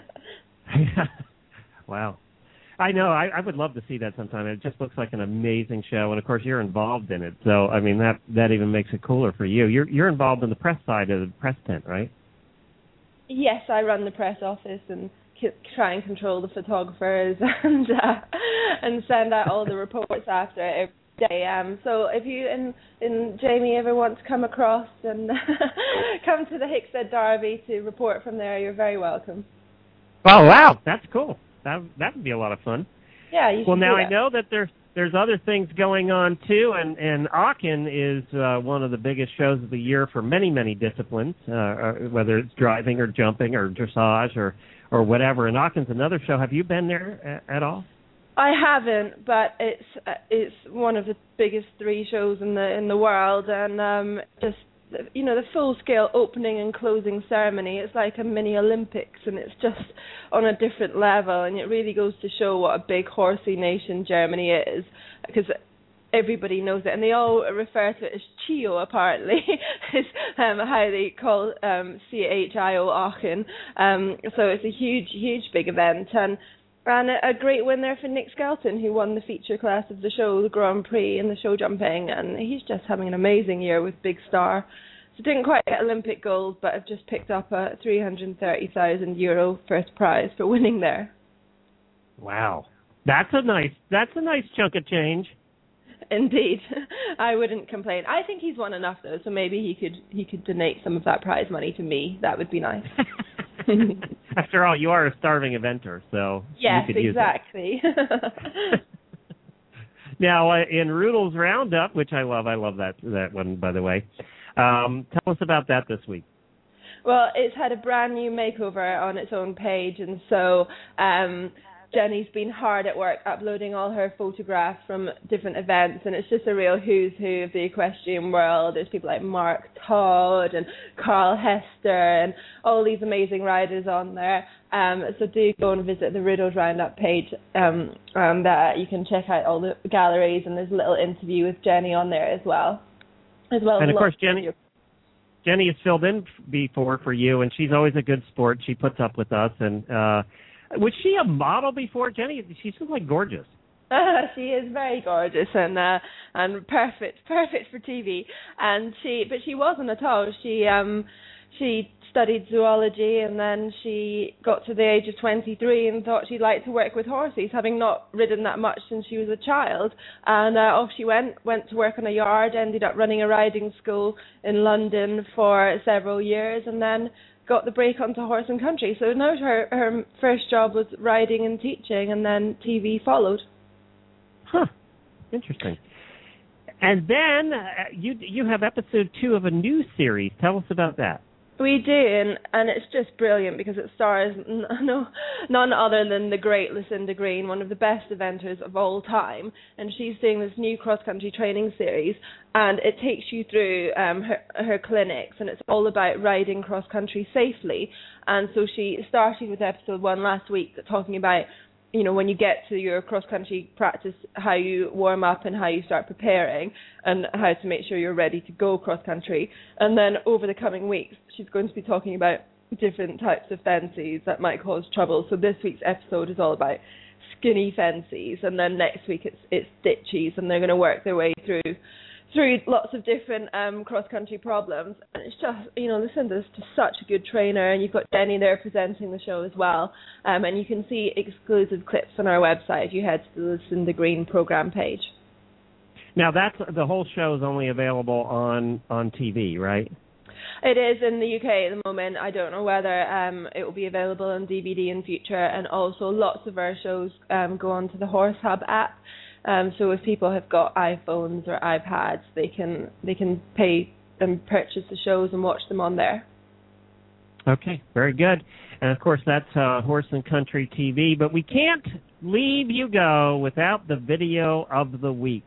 Wow. I know. I would love to see that sometime. It just looks like an amazing show, and of course you're involved in it. So I mean that even makes it cooler for you. You're involved in the press side of the press tent, right? Yes, I run the press office and try and control the photographers and send out all the reports after every day. So if you and Jamie ever want to come across and come to the Hickstead Derby to report from there, you're very welcome. Oh wow, that's cool. That would be a lot of fun. Yeah, you should. Well, now I know that there's other things going on too, and Aachen is one of the biggest shows of the year for many disciplines, whether it's driving or jumping or dressage or whatever. And Aachen's another show. Have you been there at all? I haven't, but it's one of the biggest 3 shows in the world, and just, you know, the full-scale opening and closing ceremony, it's like a mini Olympics, and it's just on a different level, and it really goes to show what a big horsey nation Germany is, because everybody knows it, and they all refer to it as CHIO, apparently, is how they call CHIO Aachen. So it's a huge big event, and a great win there for Nick Skelton, who won the feature class of the show, the Grand Prix and the show jumping, and he's just having an amazing year with Big Star. So didn't quite get Olympic gold, but have just picked up a €330,000 first prize for winning there. Wow, that's a nice chunk of change. Indeed, I wouldn't complain. I think he's won enough though, so maybe he could donate some of that prize money to me. That would be nice. After all, you are a starving eventer, so yes, you could exactly. Use it. Now, in Rudel's Roundup, which I love that one, by the way. Tell us about that this week. Well, it's had a brand new makeover on its own page, and so Jenny's been hard at work uploading all her photographs from different events, and it's just a real who's who of the equestrian world. There's people like Mark Todd and Carl Hester and all these amazing riders on there. So do go and visit the Rudel's Roundup page, and you can check out all the galleries, and there's a little interview with Jenny on there as well. And of course, Jenny. Jenny has filled in before for you, and she's always a good sport. She puts up with us. And was she a model before, Jenny? She's just like gorgeous. She is very gorgeous and perfect for TV. But she wasn't at all. She studied zoology, and then she got to the age of 23 and thought she'd like to work with horses, having not ridden that much since she was a child. And off she went to work on a yard, ended up running a riding school in London for several years, and then got the break onto Horse and Country. So now her first job was riding and teaching, and then TV followed. Huh. Interesting. And then you have episode 2 of a new series. Tell us about that. We do, and it's just brilliant because it stars none other than the great Lucinda Green, one of the best eventers of all time, and she's doing this new cross-country training series, and it takes you through her clinics, and it's all about riding cross-country safely. And so she started with episode 1 last week, talking about, you know, when you get to your cross-country practice, how you warm up and how you start preparing and how to make sure you're ready to go cross-country. And then over the coming weeks, she's going to be talking about different types of fences that might cause trouble. So this week's episode is all about skinny fences, and then next week it's ditches, and they're going to work their way through lots of different cross-country problems. And it's just, you know, Lucinda's just such a good trainer, and you've got Jenny there presenting the show as well. And you can see exclusive clips on our website if you head to the Lucinda Green program page. Now, the whole show is only available on TV, right? It is in the UK at the moment. I don't know whether it will be available on DVD in future. And also lots of our shows go onto the Horse Hub app. So if people have got iPhones or iPads, they can pay and purchase the shows and watch them on there. Okay, very good. And of course, that's Horse and Country TV. But we can't leave you go without the video of the week.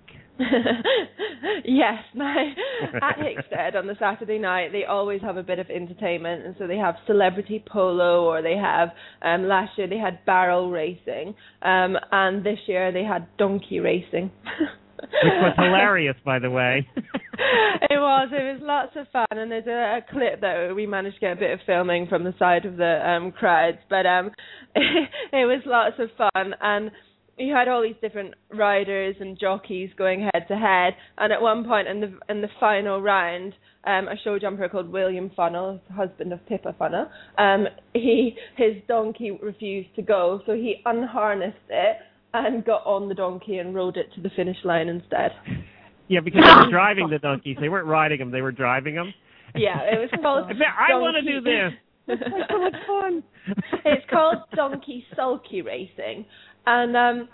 Yes, at Hickstead on the Saturday night, they always have a bit of entertainment, and so they have celebrity polo, or they have, last year they had barrel racing, and this year they had donkey racing. Which was hilarious, by the way. It was lots of fun, and there's a clip that we managed to get a bit of filming from the side of the crowds, but it was lots of fun, and you had all these different riders and jockeys going head to head, and at one point in the final round, a show jumper called William Funnell, husband of Pippa Funnell, his donkey refused to go, so he unharnessed it and got on the donkey and rode it to the finish line instead. Yeah, because they were driving the donkeys. They weren't riding them, they were driving them. Yeah, it was called I want to do this. It's so much fun. It's called Donkey Sulky Racing. And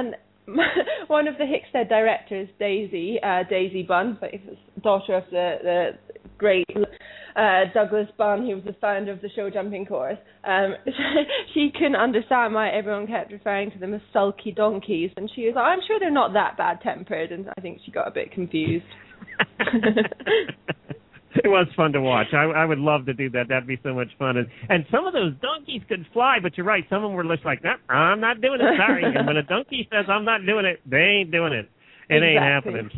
one of the Hickstead directors, Daisy Bunn, daughter of the great Douglas Bunn, who was the founder of the show jumping course, she couldn't understand why everyone kept referring to them as sulky donkeys, and she was like, I'm sure they're not that bad-tempered, and I think she got a bit confused. It was fun to watch. I would love to do that. That'd be so much fun. And some of those donkeys could fly, but you're right. Some of them were just like, no, I'm not doing it. Sorry. And when a donkey says, I'm not doing it, they ain't doing it. It ain't happening.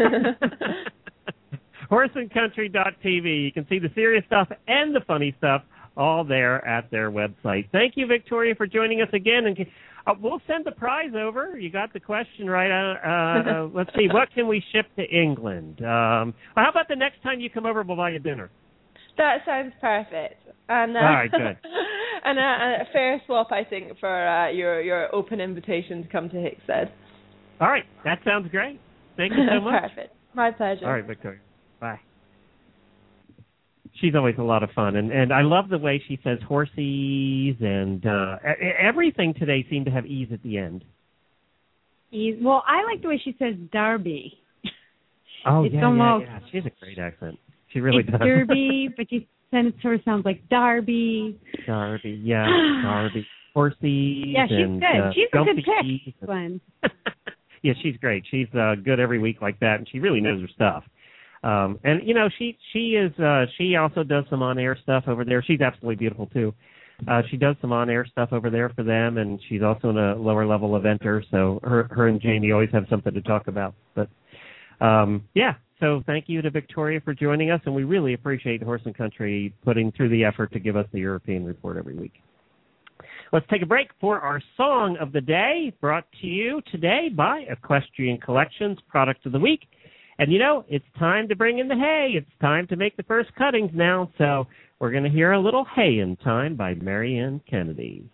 Horseandcountry.tv. You can see the serious stuff and the funny stuff all there at their website. Thank you, Victoria, for joining us again. And we'll send the prize over. You got the question right. Let's see. What can we ship to England? How about the next time you come over, we'll buy you dinner? That sounds perfect. And, all right, good. And a fair swap, I think, for your open invitation to come to Hickstead. All right. That sounds great. Thank you so much. Perfect. My pleasure. All right, Victoria. Bye. She's always a lot of fun, and I love the way she says horsies, and everything today seemed to have ease at the end. Ease. Well, I like the way she says Derby. Oh, yeah. She has a great accent. She really does. Derby, but you said it sort of sounds like Darby. Darby, yeah. Darby. Horsies. Yeah, she's good. She's a good pick, Glenn. Yeah, she's great. She's good every week like that, and she really knows her stuff. And you know, she also does some on-air stuff over there. She's absolutely beautiful too. She does some on-air stuff over there for them, and she's also a lower level eventer. So her and Jamie always have something to talk about. But yeah, So thank you to Victoria for joining us, and we really appreciate Horse and Country putting through the effort to give us the European report every week. Let's take a break for our Song of the Day, brought to you today by Equestrian Collections, Product of the Week. And, you know, it's time to bring in the hay. It's time to make the first cuttings now. So we're going to hear a little Hay in Time by Marianne Kennedy.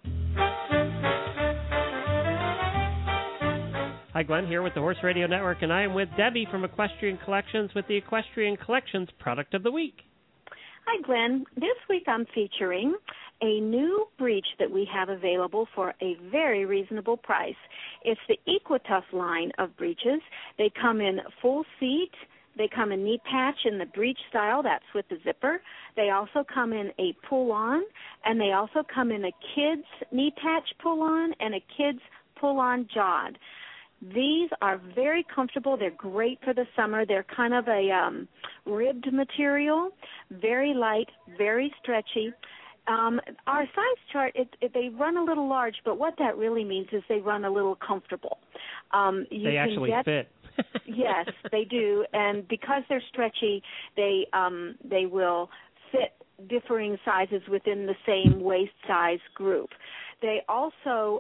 Hi, Glenn, here with the Horse Radio Network, and I am with Debbie from Equestrian Collections with the Equestrian Collections Product of the Week. Hi, Glenn. This week I'm featuring a new breech that we have available for a very reasonable price. It's the Equitough line of breeches. They come in full seat. They come in knee patch in the breech style. That's with the zipper. They also come in a pull-on, and they also come in a kid's knee patch pull-on and a kid's pull-on jawed. These are very comfortable. They're great for the summer. They're kind of a ribbed material, very light, very stretchy. Our size chart, they run a little large, but what that really means is they run a little comfortable. They actually fit. Yes, they do, and because they're stretchy, they will fit differing sizes within the same waist size group. They also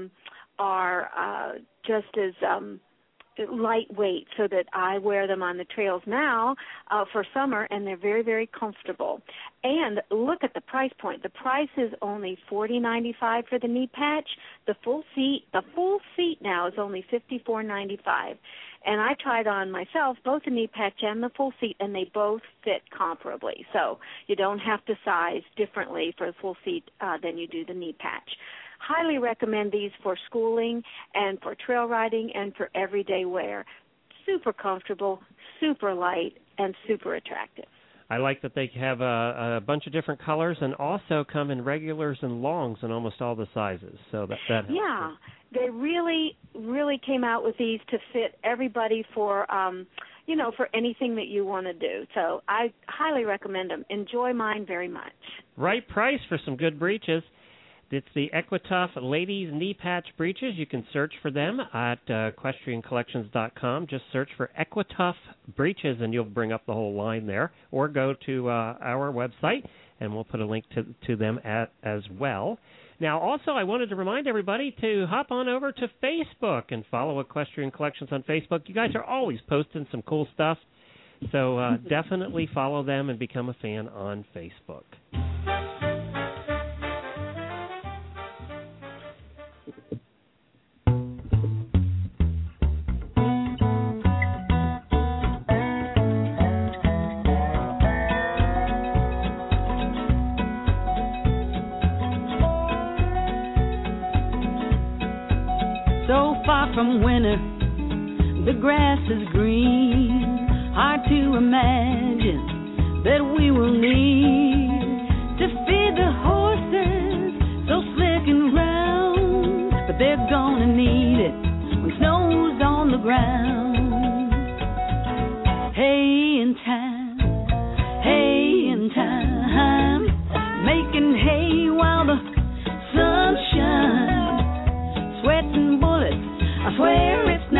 are just as lightweight, so that I wear them on the trails now for summer, and they're very, very comfortable. And look at the price point. The price is only $40.95 for the knee patch. The full seat now is only $54.95. And I tried on myself both the knee patch and the full seat, and they both fit comparably. So you don't have to size differently for the full seat than you do the knee patch. Highly recommend these for schooling and for trail riding and for everyday wear. Super comfortable, super light, and super attractive. I like that they have a bunch of different colors and also come in regulars and longs in almost all the sizes. So that yeah, they really, really came out with these to fit everybody for for anything that you want to do. So I highly recommend them. Enjoy mine very much. Right price for some good breeches. It's the Equitough Ladies Knee Patch Breeches. You can search for them at equestriancollections.com. Just search for Equitough Breeches, and you'll bring up the whole line there. Or go to our website, and we'll put a link to them as well. Now, also, I wanted to remind everybody to hop on over to Facebook and follow Equestrian Collections on Facebook. You guys are always posting some cool stuff, so definitely follow them and become a fan on Facebook. From winter, the grass is green. Hard to imagine that we will need to feed the horses so slick and round, but they're gonna need it when snow's on the ground. Hay in time, making hay while the sun shines, sweating bullets. I swear it's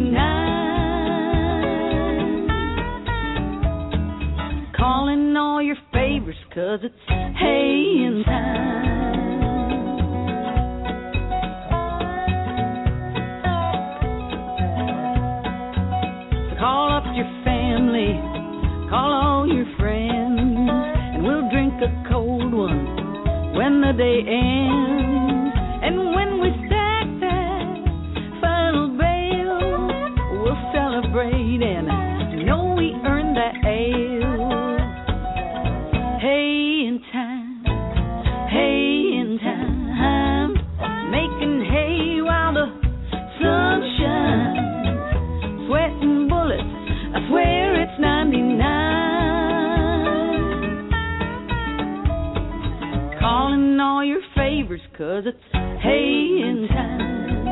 99. Calling all your favorites, 'cause it's hay in time. So call up your family, call all your friends, and we'll drink a cold one when the day ends. And when we celebrate and know we earned that ale. Hay in time, making hay while the sun shines, sweating bullets, I swear it's 99. Calling all your favorites, 'cause it's hay in time.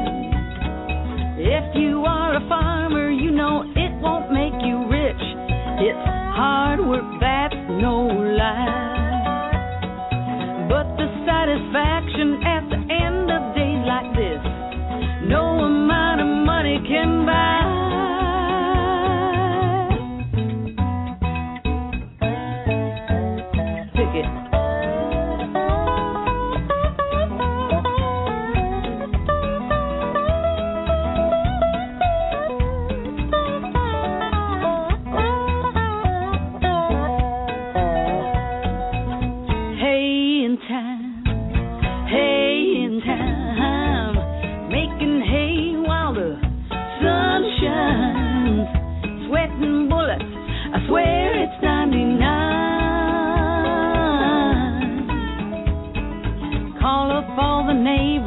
If you are a farmer, you know it won't make you rich. It's hard work, that's no lie. But the satisfaction at the end of days like this, no amount of money can buy.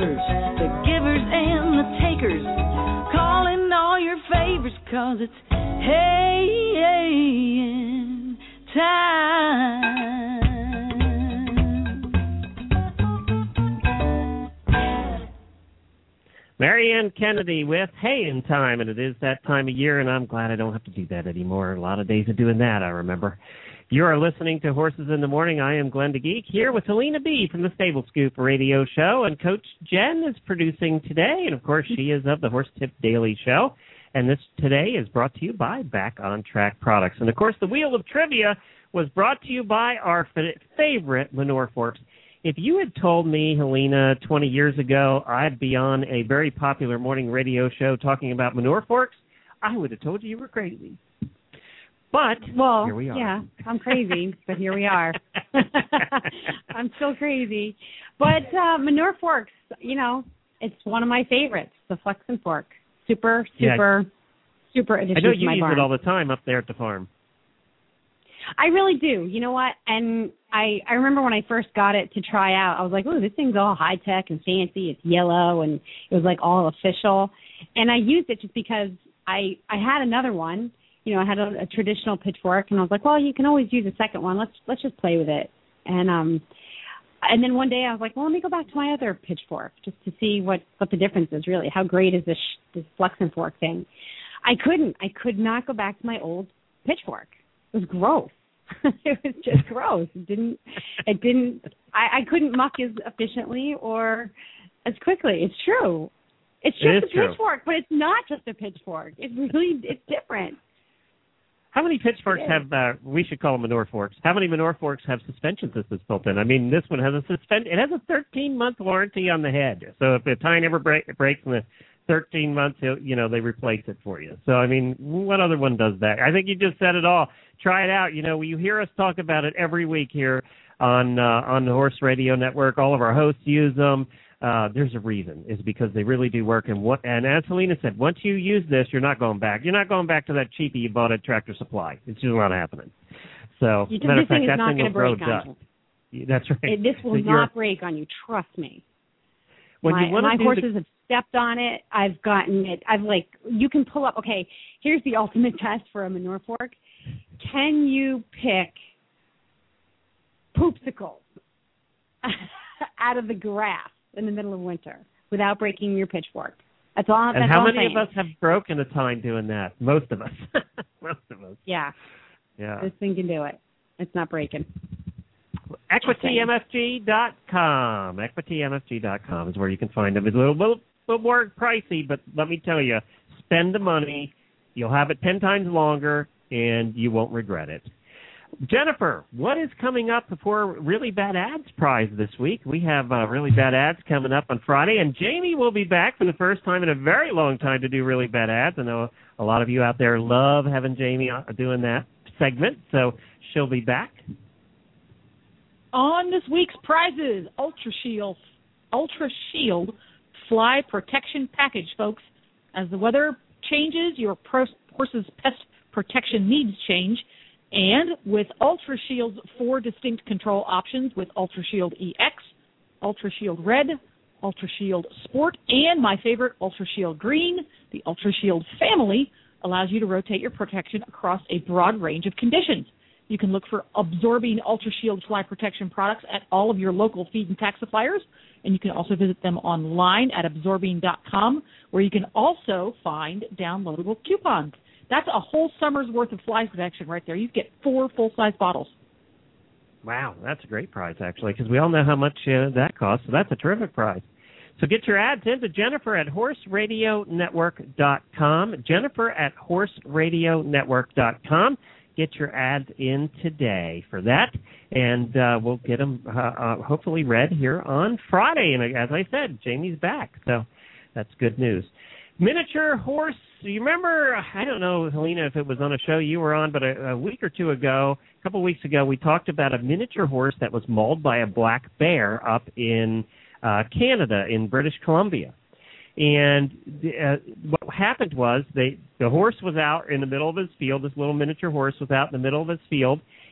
hustlers, the givers and the takers, calling all your favors, 'cause it's haying time. Marianne Kennedy with Haying Time, and it is that time of year, and I'm glad I don't have to do that anymore. A lot of days of doing that, I remember. You are listening to Horses in the Morning. I am Glenn DeGeek here with Helena B. from the Stable Scoop Radio Show, and Coach Jen is producing today, and of course she is of the Horse Tip Daily Show. And this today is brought to you by Back on Track Products. And of course the Wheel of Trivia was brought to you by our favorite Manure Forks. If you had told me, Helena, 20 years ago I'd be on a very popular morning radio show talking about Manure Forks, I would have told you were crazy. But here we are. Yeah, I'm crazy, but here we are. I'm still crazy. But Manure Forks, you know, it's one of my favorites, the Flexen Fork. Super addition to my barn. I know you use it all the time up there at the farm. I really do. You know what? And I remember when I first got it to try out, I was like, oh, this thing's all high-tech and fancy. It's yellow, and it was like all official. And I used it just because I had another one. You know, I had a traditional pitchfork, and I was like, well, you can always use a second one. Let's just play with it. And then one day I was like, well, let me go back to my other pitchfork just to see what the difference is really. How great is this Flexen Fork thing? I could not go back to my old pitchfork. It was gross. It was just gross. I couldn't muck as efficiently or as quickly. It's true. It's just a pitchfork, but it's not just a pitchfork. It's different. How many pitchforks have, we should call them manure forks, how many manure forks have suspension systems built in? I mean, this one has it has a 13-month warranty on the head. So if the tine ever breaks in the 13 months, they replace it for you. So, I mean, what other one does that? I think you just said it all. Try it out. You know, you hear us talk about it every week here on the Horse Radio Network. All of our hosts use them. There's a reason. It's because they really do work. And as Helena said, once you use this, you're not going back. You're not going back to that cheapie you bought at Tractor Supply. It's just not happening. So, matter of fact, that thing will grow dust. That's right. This will not break on you. Trust me. My horses have stepped on it. I've gotten it. You can pull up. Okay, here's the ultimate test for a manure fork. Can you pick poopsicles out of the grass in the middle of winter without breaking your pitchfork? That's all. And how many of us have broken a tine doing that? Most of us. Most of us. Yeah. This thing can do it. It's not breaking. EquityMFG.com. EquityMFG.com is where you can find them. It's a little more pricey, but let me tell you, spend the money. You'll have it 10 times longer, and you won't regret it. Jennifer, what is coming up for Really Bad Ads prize this week? We have Really Bad Ads coming up on Friday, and Jamie will be back for the first time in a very long time to do Really Bad Ads. I know a lot of you out there love having Jamie doing that segment, so she'll be back. On this week's prizes, Ultra Shield Fly Protection Package, folks. As the weather changes, your horse's pest protection needs change. And with Ultra Shield's 4 distinct control options with Ultra Shield EX, Ultra Shield Red, Ultra Shield Sport, and my favorite, Ultra Shield Green, the Ultra Shield family allows you to rotate your protection across a broad range of conditions. You can look for Absorbing Ultra Shield Fly Protection products at all of your local feed and tax suppliers, and you can also visit them online at absorbing.com, where you can also find downloadable coupons. That's a whole summer's worth of fly protection right there. You get 4 full-size bottles. Wow, that's a great prize, actually, because we all know how much that costs, so that's a terrific prize. So get your ads in to Jennifer at horseradionetwork.com, Jennifer at horseradionetwork.com. Get your ads in today for that, and we'll get them hopefully read here on Friday. And as I said, Jamie's back, so that's good news. Miniature horse, you remember, I don't know, Helena, if it was on a show you were on, but a week or two ago, a couple of weeks ago, we talked about a miniature horse that was mauled by a black bear up in Canada, in British Columbia. And what happened was the horse was out in the middle of his field. This little miniature horse was out in the middle of his field,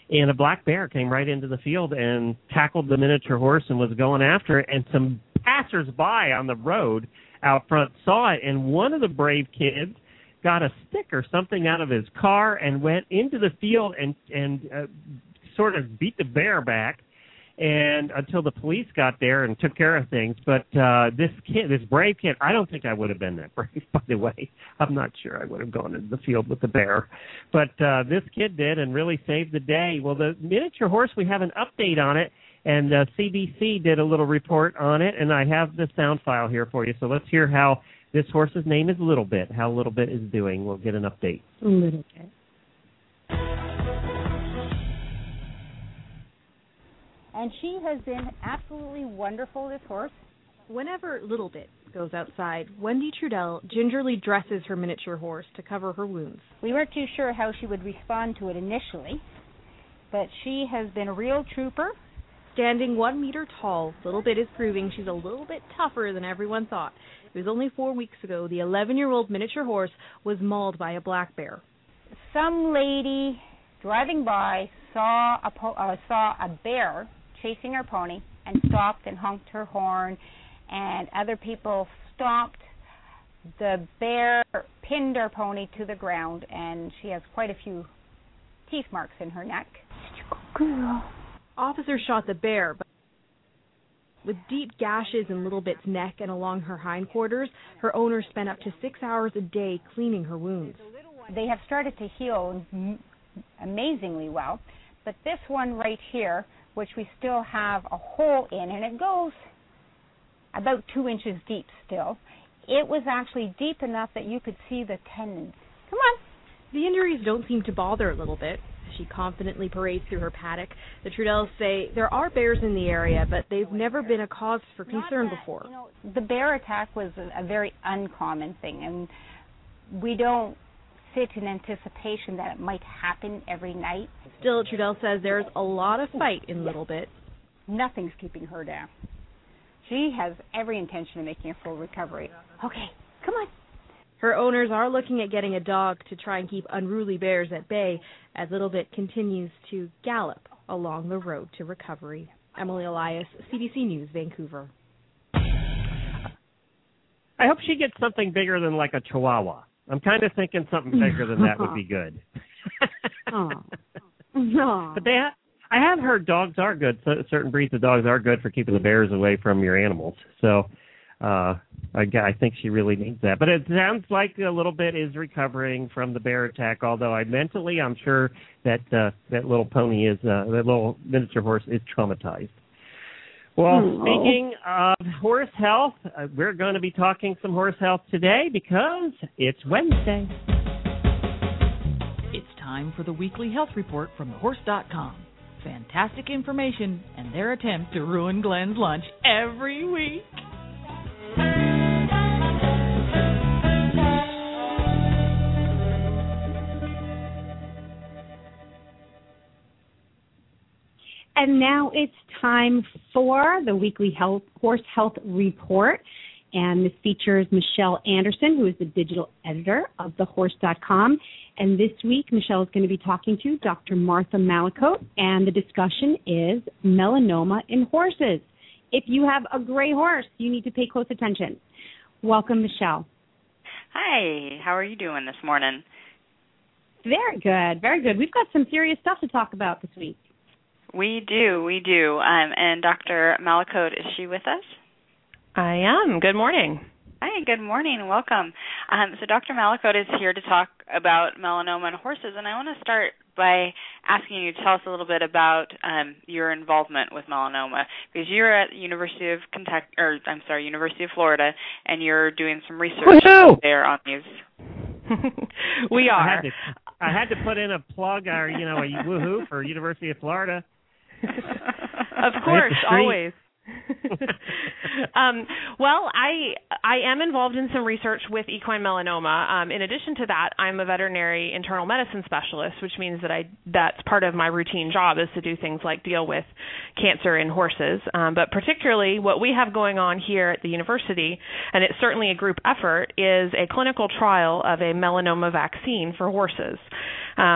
and a black bear came right into the field and tackled the miniature horse and was going after it, and some passersby on the road out front saw it, and one of the brave kids got a stick or something out of his car and went into the field and sort of beat the bear back, and until the police got there and took care of things. But this brave kid, I don't think I would have been that brave, by the way. I'm not sure I would have gone into the field with the bear. But this kid did and really saved the day. Well, the miniature horse, we have an update on it, and CBC did a little report on it, and I have the sound file here for you. So let's hear how this horse's name is Little Bit, how Little Bit is doing. We'll get an update. Little Bit. And she has been absolutely wonderful, this horse. Whenever Little Bit goes outside, Wendy Trudell gingerly dresses her miniature horse to cover her wounds. We weren't too sure how she would respond to it initially, but she has been a real trooper. Standing 1 meter tall, Little Bit is proving she's a little bit tougher than everyone thought. It was only 4 weeks ago the 11-year-old miniature horse was mauled by a black bear. Some lady driving by saw a bear chasing her pony and stopped and honked her horn, and other people stopped. The bear pinned her pony to the ground, and she has quite a few teeth marks in her neck. Girl. Officers shot the bear, but with deep gashes in Little Bit's neck and along her hindquarters, her owner spent up to 6 hours a day cleaning her wounds. They have started to heal amazingly well, but this one right here, which we still have a hole in, and it goes about 2 inches deep still, it was actually deep enough that you could see the tendons. Come on. The injuries don't seem to bother a Little Bit. She confidently parades through her paddock. The Trudells say there are bears in the area, but they've never been a cause for concern before. The bear attack was a very uncommon thing, and we don't sit in anticipation that it might happen every night. Still, Trudell says there's a lot of fight in Little Bit. Nothing's keeping her down. She has every intention of making a full recovery. Okay, come on. Her owners are looking at getting a dog to try and keep unruly bears at bay as Little Bit continues to gallop along the road to recovery. Emily Elias, CBC News, Vancouver. I hope she gets something bigger than like a Chihuahua. I'm kind of thinking something bigger than that would be good. But I have heard dogs are good. Certain breeds of dogs are good for keeping the bears away from your animals. So I think she really needs that. But it sounds like a Little Bit is recovering from the bear attack, although I'm sure that that little pony that little miniature horse is traumatized. Well, speaking of horse health, we're going to be talking some horse health today because it's Wednesday. It's time for the weekly health report from thehorse.com. Fantastic information and their attempt to ruin Glenn's lunch every week. And now it's time for the weekly horse health report. And this features Michelle Anderson, who is the digital editor of thehorse.com. And this week, Michelle is going to be talking to Dr. Martha Malicote, and the discussion is melanoma in horses. If you have a gray horse, you need to pay close attention. Welcome, Michelle. Hi, how are you doing this morning? Very good, very good. We've got some serious stuff to talk about this week. We do. And Dr. Malicote, is she with us? I am. Good morning. Hi, good morning. Welcome. So Dr. Malicote is here to talk about melanoma in horses, and I want to start by asking you to tell us a little bit about your involvement with melanoma, because you're at University of Florida, and you're doing some research there on these. We are. I had to put in a plug, a woohoo for University of Florida. Of course, always. Well, I am involved in some research with equine melanoma. In addition to that, I'm a veterinary internal medicine specialist, which means that that's part of my routine job is to do things like deal with cancer in horses. But particularly what we have going on here at the university, and it's certainly a group effort, is a clinical trial of a melanoma vaccine for horses.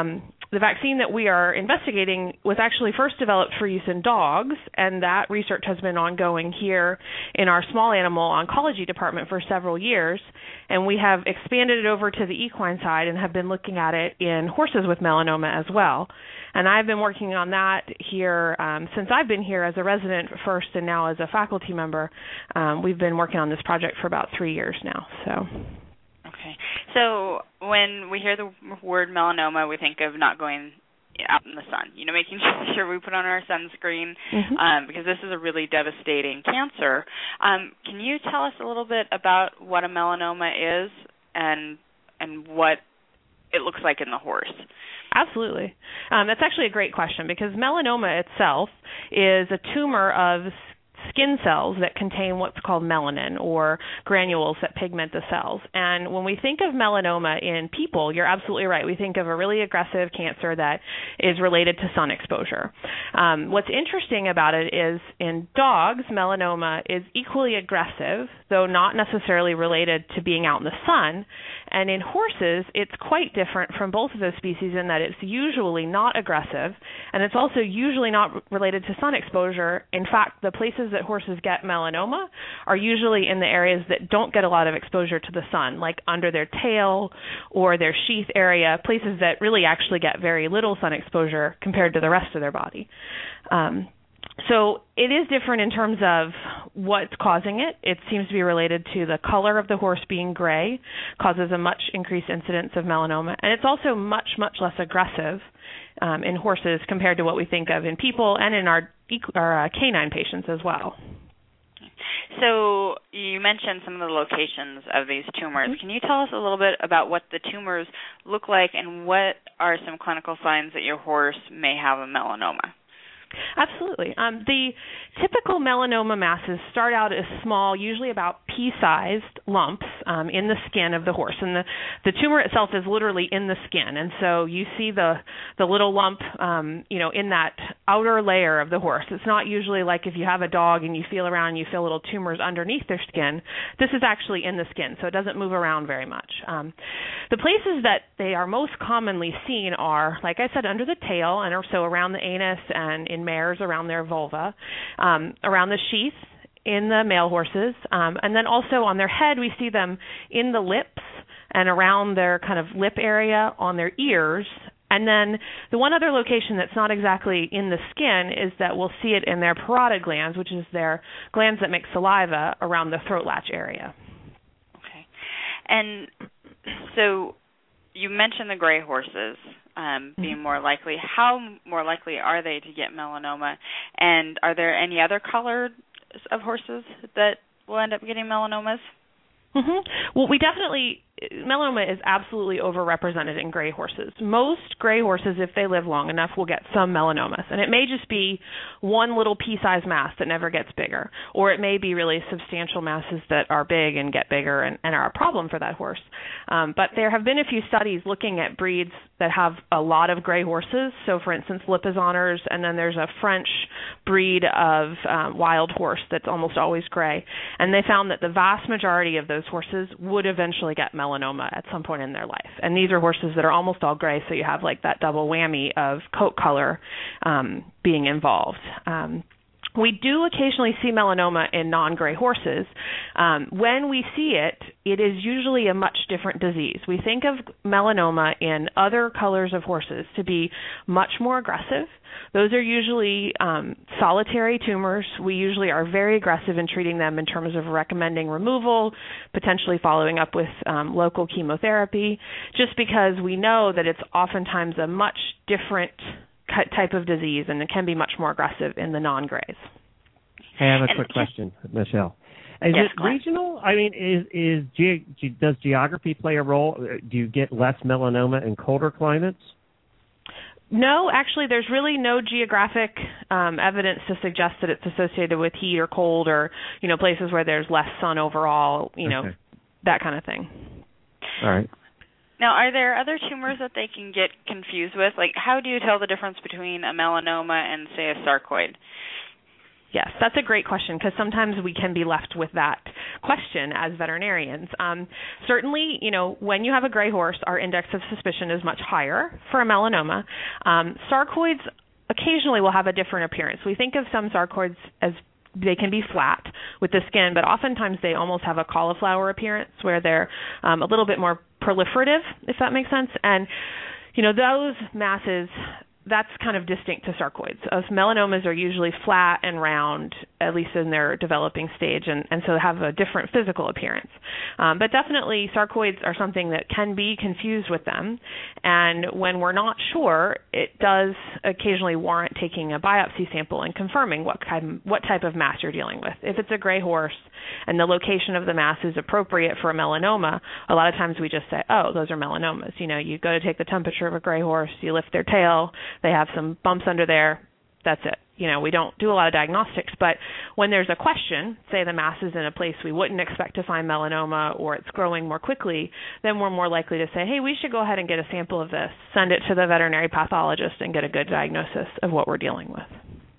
the vaccine that we are investigating was actually first developed for use in dogs, and that research has been ongoing here in our small animal oncology department for several years, and we have expanded it over to the equine side and have been looking at it in horses with melanoma as well. And I've been working on that here since I've been here as a resident first and now as a faculty member. We've been working on this project for about 3 years now. Okay. So when we hear the word melanoma, we think of not going out in the sun, making sure we put on our sunscreen, because this is a really devastating cancer. Can you tell us a little bit about what a melanoma is and what it looks like in the horse? Absolutely. That's actually a great question, because melanoma itself is a tumor of skin cells that contain what's called melanin, or granules that pigment the cells. And when we think of melanoma in people, you're absolutely right. We think of a really aggressive cancer that is related to sun exposure. What's interesting about it is in dogs, melanoma is equally aggressive, though not necessarily related to being out in the sun. And in horses, it's quite different from both of those species in that it's usually not aggressive, and it's also usually not related to sun exposure. In fact, the places that horses get melanoma are usually in the areas that don't get a lot of exposure to the sun, like under their tail or their sheath area, places that really actually get very little sun exposure compared to the rest of their body. So it is different in terms of what's causing it. It seems to be related to the color of the horse being gray, causes a much increased incidence of melanoma. And it's also much, much less aggressive in horses compared to what we think of in people and in our canine patients as well. So you mentioned some of the locations of these tumors. Can you tell us a little bit about what the tumors look like and what are some clinical signs that your horse may have a melanoma? Absolutely. The typical melanoma masses start out as small, usually about pea-sized lumps in the skin of the horse, and the tumor itself is literally in the skin. And so you see the little lump, in that outer layer of the horse. It's not usually like if you have a dog and you feel around and you feel little tumors underneath their skin. This is actually in the skin, so it doesn't move around very much. The places that they are most commonly seen are, like I said, under the tail, and so around the anus and in mares around their vulva, around the sheath in the male horses, and then also on their head we see them in the lips and around their kind of lip area, on their ears. And then the one other location that's not exactly in the skin is that we'll see it in their parotid glands, which is their glands that make saliva around the throat latch area. Okay. And so you mentioned the gray horses being more likely. How more likely are they to get melanoma? And are there any other colors of horses that will end up getting melanomas? Well, melanoma is absolutely overrepresented in gray horses. Most gray horses, if they live long enough, will get some melanomas. And it may just be one little pea-sized mass that never gets bigger, or it may be really substantial masses that are big and get bigger and are a problem for that horse. But there have been a few studies looking at breeds that have a lot of gray horses. So, for instance, Lipizzaners, and then there's a French breed of wild horse that's almost always gray. And they found that the vast majority of those horses would eventually get melanoma at some point in their life. And these are horses that are almost all gray, so you have like that double whammy of coat color being involved. We do occasionally see melanoma in non-gray horses. When we see it, it is usually a much different disease. We think of melanoma in other colors of horses to be much more aggressive. Those are usually solitary tumors. We usually are very aggressive in treating them in terms of recommending removal, potentially following up with local chemotherapy, just because we know that it's oftentimes a much different type of disease, and it can be much more aggressive in the non-grays. I have a quick question, Michelle. Is it regional? I mean, does geography play a role? Do you get less melanoma in colder climates? No, actually, there's really no geographic evidence to suggest that it's associated with heat or cold or, places where there's less sun overall, that kind of thing. All right. Now, are there other tumors that they can get confused with? Like, how do you tell the difference between a melanoma and, say, a sarcoid? Yes, that's a great question because sometimes we can be left with that question as veterinarians. Certainly, when you have a gray horse, our index of suspicion is much higher for a melanoma. Sarcoids occasionally will have a different appearance. We think of some sarcoids as they can be flat with the skin, but oftentimes they almost have a cauliflower appearance where they're a little bit more proliferative, if that makes sense. And, those masses, that's kind of distinct to sarcoids. Melanomas are usually flat and round, at least in their developing stage, and so have a different physical appearance. But definitely sarcoids are something that can be confused with them, and when we're not sure, it does occasionally warrant taking a biopsy sample and confirming what type of mass you're dealing with. If it's a gray horse and the location of the mass is appropriate for a melanoma, a lot of times we just say, oh, those are melanomas. You go to take the temperature of a gray horse, you lift their tail, they have some bumps under there, that's it. We don't do a lot of diagnostics, but when there's a question, say the mass is in a place we wouldn't expect to find melanoma or it's growing more quickly, then we're more likely to say, hey, we should go ahead and get a sample of this, send it to the veterinary pathologist and get a good diagnosis of what we're dealing with.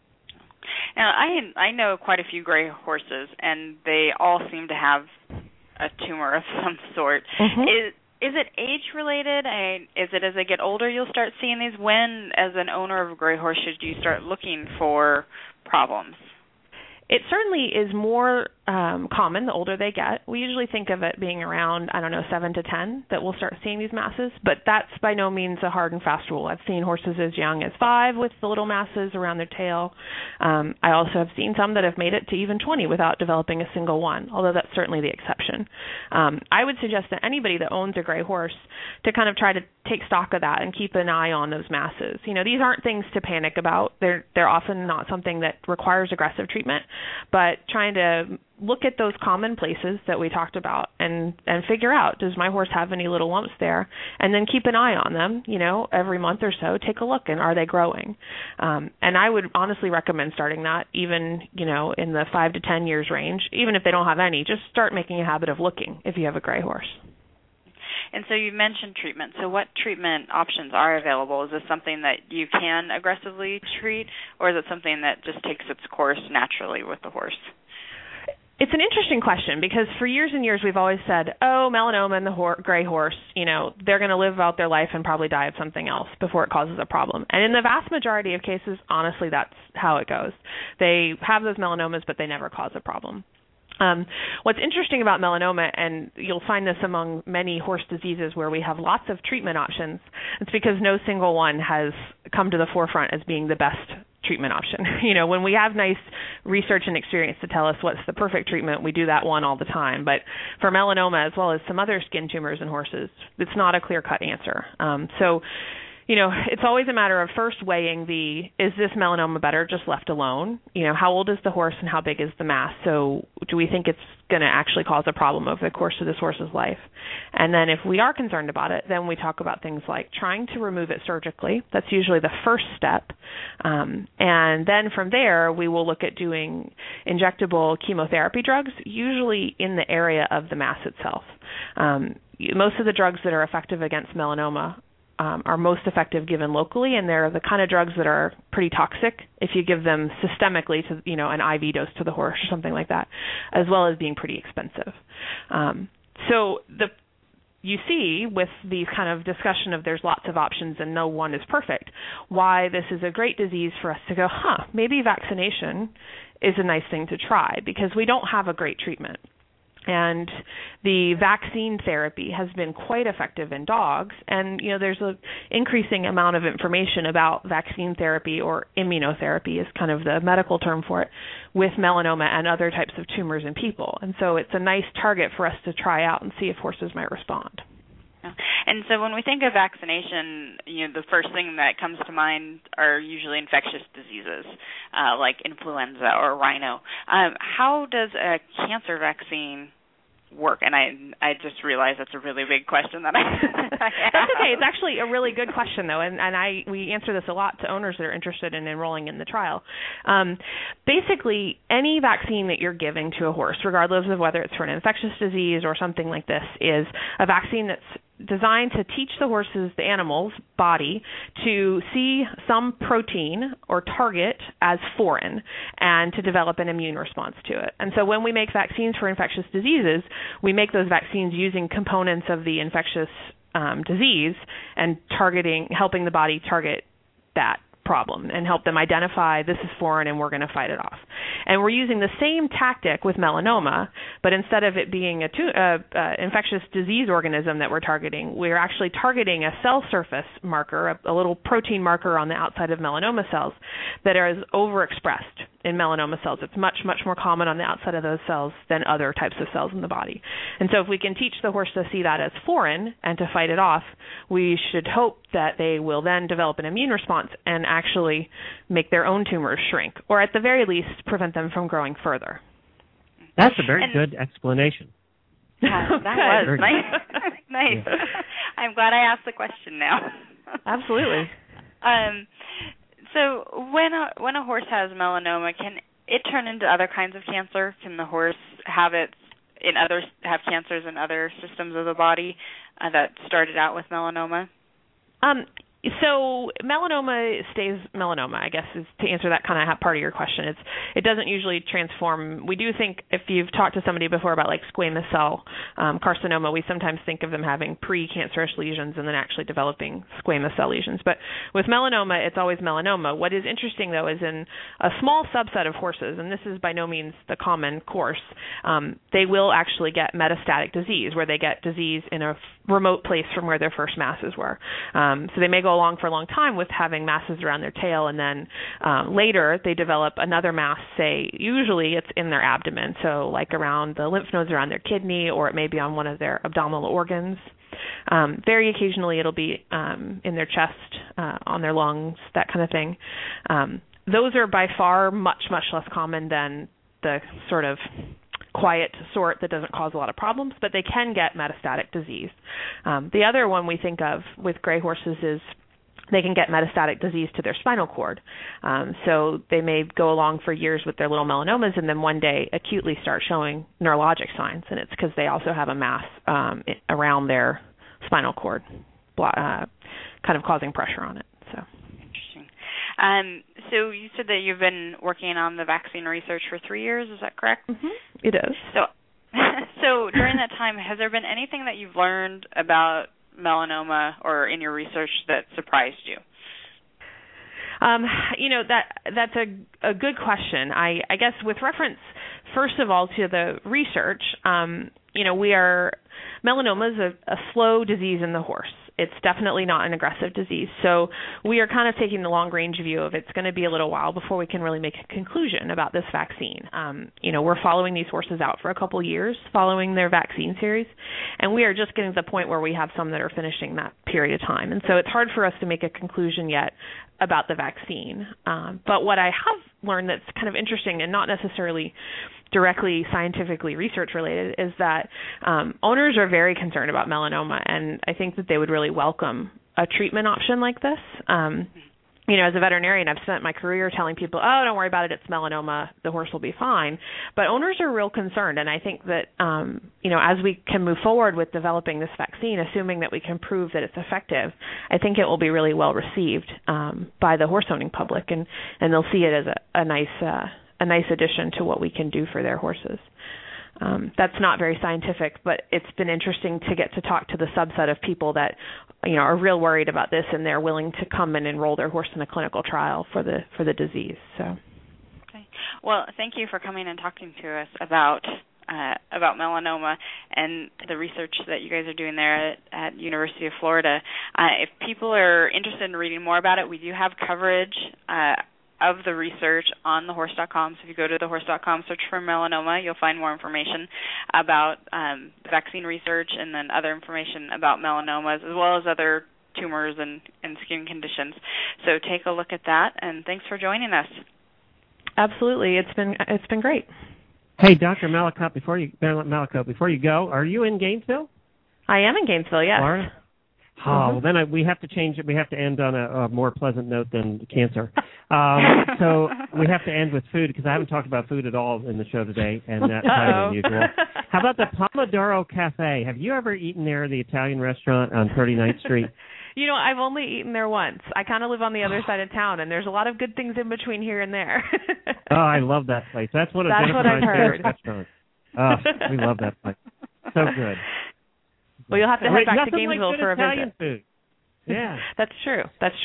Now, I know quite a few gray horses, and they all seem to have a tumor of some sort. Mm-hmm. Is it age-related? Is it as they get older you'll start seeing these? When, as an owner of a gray horse, should you start looking for problems? It certainly is more common the older they get. We usually think of it being around, 7 to 10 that we'll start seeing these masses, but that's by no means a hard and fast rule. I've seen horses as young as 5 with the little masses around their tail. I also have seen some that have made it to even 20 without developing a single one, although that's certainly the exception. I would suggest that anybody that owns a gray horse to kind of try to take stock of that and keep an eye on those masses. These aren't things to panic about. They're often not something that requires aggressive treatment, but trying to look at those common places that we talked about and figure out, does my horse have any little lumps there? And then keep an eye on them, every month or so, take a look, and are they growing? And I would honestly recommend starting that even, in the 5 to 10 years range. Even if they don't have any, just start making a habit of looking if you have a gray horse. And so you mentioned treatment. So what treatment options are available? Is this something that you can aggressively treat, or is it something that just takes its course naturally with the horse? It's an interesting question because for years and years we've always said, oh, melanoma and the gray horse, they're going to live out their life and probably die of something else before it causes a problem. And in the vast majority of cases, honestly, that's how it goes. They have those melanomas, but they never cause a problem. What's interesting about melanoma, and you'll find this among many horse diseases where we have lots of treatment options, it's because no single one has come to the forefront as being the best treatment option. When we have nice research and experience to tell us what's the perfect treatment, we do that one all the time. But for melanoma, as well as some other skin tumors in horses, it's not a clear-cut answer. It's always a matter of first weighing is this melanoma better just left alone? How old is the horse and how big is the mass? So do we think it's going to actually cause a problem over the course of this horse's life? And then if we are concerned about it, then we talk about things like trying to remove it surgically. That's usually the first step. And then from there, we will look at doing injectable chemotherapy drugs, usually in the area of the mass itself. Most of the drugs that are effective against melanoma are most effective given locally, and they're the kind of drugs that are pretty toxic if you give them systemically to, an IV dose to the horse or something like that, as well as being pretty expensive. You see with these kind of discussion of there's lots of options and no one is perfect, why this is a great disease for us to go, maybe vaccination is a nice thing to try because we don't have a great treatment. And the vaccine therapy has been quite effective in dogs. And, there's an increasing amount of information about vaccine therapy, or immunotherapy is kind of the medical term for it, with melanoma and other types of tumors in people. And so it's a nice target for us to try out and see if horses might respond. And so when we think of vaccination, the first thing that comes to mind are usually infectious diseases like influenza or rhino. How does a cancer vaccine work? And I just realized that's a really big question that I That's okay. It's actually a really good question, though, and we answer this a lot to owners that are interested in enrolling in the trial. Basically, any vaccine that you're giving to a horse, regardless of whether it's for an infectious disease or something like this, is a vaccine that's designed to teach the animal's body to see some protein or target as foreign and to develop an immune response to it. And so when we make vaccines for infectious diseases, we make those vaccines using components of the infectious disease and helping the body target that problem and help them identify this is foreign and we're going to fight it off. And we're using the same tactic with melanoma, but instead of it being a infectious disease organism that we're targeting, we're actually targeting a cell surface marker, a little protein marker on the outside of melanoma cells that is overexpressed in melanoma cells. It's much, much more common on the outside of those cells than other types of cells in the body. And so if we can teach the horse to see that as foreign and to fight it off, we should hope that they will then develop an immune response and actually make their own tumors shrink, or at the very least prevent them from growing further. That's a very good explanation. That was nice. Nice. Yeah. I'm glad I asked the question now. Absolutely. So when a horse has melanoma, can it turn into other kinds of cancer? Can the horse have cancers in other systems of the body that started out with melanoma? So melanoma stays melanoma, I guess, is to answer that kind of part of your question. It doesn't usually transform. We do think, if you've talked to somebody before about like squamous cell carcinoma, we sometimes think of them having pre-cancerous lesions and then actually developing squamous cell lesions. But with melanoma, it's always melanoma. What is interesting, though, is in a small subset of horses, and this is by no means the common course, they will actually get metastatic disease, where they get disease in a remote place from where their first masses were. So they may go along for a long time with having masses around their tail, and then later they develop another mass, say, usually it's in their abdomen, so like around the lymph nodes around their kidney, or it may be on one of their abdominal organs. Very occasionally it'll be in their chest, on their lungs, that kind of thing. Those are by far much, much less common than the sort of quiet sort that doesn't cause a lot of problems, but they can get metastatic disease. The other one we think of with gray horses is they can get metastatic disease to their spinal cord. So they may go along for years with their little melanomas and then one day acutely start showing neurologic signs, and it's because they also have a mass around their spinal cord, kind of causing pressure on it. So. So you said that you've been working on the vaccine research for 3 years. Is that correct? Mm-hmm. It is. So during that time, has there been anything that you've learned about melanoma or in your research that surprised you? That's a good question. I guess with reference, first of all, to the research, melanoma is a slow disease in the horse. It's definitely not an aggressive disease. So we are kind of taking the long-range view of it's going to be a little while before we can really make a conclusion about this vaccine. We're following these horses out for a couple years following their vaccine series, and we are just getting to the point where we have some that are finishing that period of time. And so it's hard for us to make a conclusion yet about the vaccine. But what I have learned that's kind of interesting and not necessarily directly scientifically research related is that owners are very concerned about melanoma, and I think that they would really welcome a treatment option like this. As a veterinarian, I've spent my career telling people, oh, don't worry about it, it's melanoma, the horse will be fine. But owners are real concerned, and I think that, as we can move forward with developing this vaccine, assuming that we can prove that it's effective, I think it will be really well received by the horse-owning public, and they'll see it as a nice addition to what we can do for their horses. That's not very scientific, but it's been interesting to get to talk to the subset of people that, are real worried about this, and they're willing to come and enroll their horse in a clinical trial for the disease. So. Okay. Well, thank you for coming and talking to us about melanoma and the research that you guys are doing there at University of Florida. If people are interested in reading more about it, we do have coverage of the research on thehorse.com. So if you go to thehorse.com, search for melanoma, you'll find more information about the vaccine research and then other information about melanomas as well as other tumors and skin conditions. So take a look at that, and thanks for joining us. Absolutely. It's been great. Hey, Dr. Mallicotte, before you go, are you in Gainesville? I am in Gainesville, yes. Florida? Oh, well, then we have to change it. We have to end on a more pleasant note than cancer. So we have to end with food, because I haven't talked about food at all in the show today, and that's kind of unusual. How about the Pomodoro Cafe? Have you ever eaten there, the Italian restaurant on 39th Street? I've only eaten there once. I kind of live on the other side of town, and there's a lot of good things in between here and there. Oh, I love that place. That's one of Jennifer and my favorite restaurants. Oh, we love that place. So good. Well, you'll have to head back to Gainesville for a Italian visit. Food. Yeah. That's true.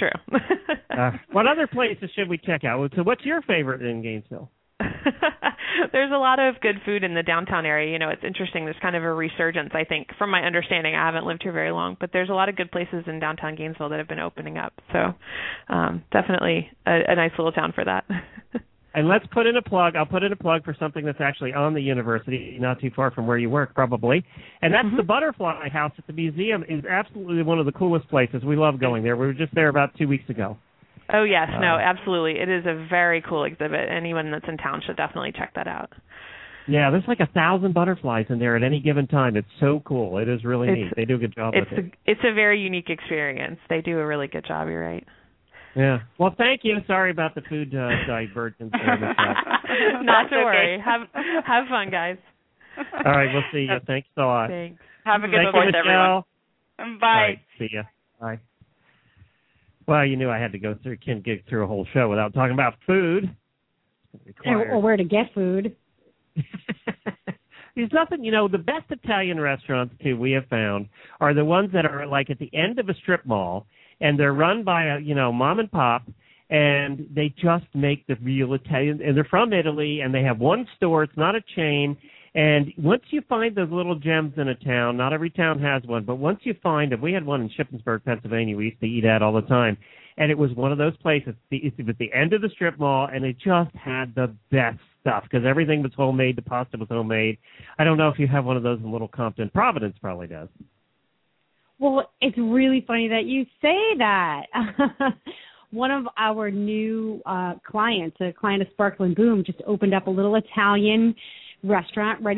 What other places should we check out? So what's your favorite in Gainesville? There's a lot of good food in the downtown area. It's interesting. There's kind of a resurgence, I think. From my understanding, I haven't lived here very long, but there's a lot of good places in downtown Gainesville that have been opening up. So definitely a nice little town for that. And let's put in a plug. I'll put in a plug for something that's actually on the university, not too far from where you work, probably. And that's the Butterfly House at the museum. Is absolutely one of the coolest places. We love going there. We were just there about 2 weeks ago. Oh, yes. No, absolutely. It is a very cool exhibit. Anyone that's in town should definitely check that out. Yeah, there's like 1,000 butterflies in there at any given time. It's so cool. It is really neat. They do a good job with it. It's a very unique experience. They do a really good job. You're right. Yeah. Well, thank you. Sorry about the food divergence. Not to worry. Have fun, guys. All right. We'll see you. Thanks a lot. Thanks. Have a good Fourth, everyone. Bye. All right, see ya. Bye. Well, you knew I had to can't get through a whole show without talking about food. Or where to get food. There's nothing, the best Italian restaurants, too, we have found, are the ones that are like at the end of a strip mall, and they're run by a, mom and pop, and they just make the real Italian, and they're from Italy, and they have one store. It's not a chain. And once you find those little gems in a town, not every town has one, but once you find them, we had one in Shippensburg, Pennsylvania, we used to eat at all the time, and it was one of those places. It was the end of the strip mall, and it just had the best stuff because everything was homemade. The pasta was homemade. I don't know if you have one of those in Little Compton. Providence probably does. Well, it's really funny that you say that. One of our new clients, a client of Sparkling Boom, just opened up a little Italian restaurant right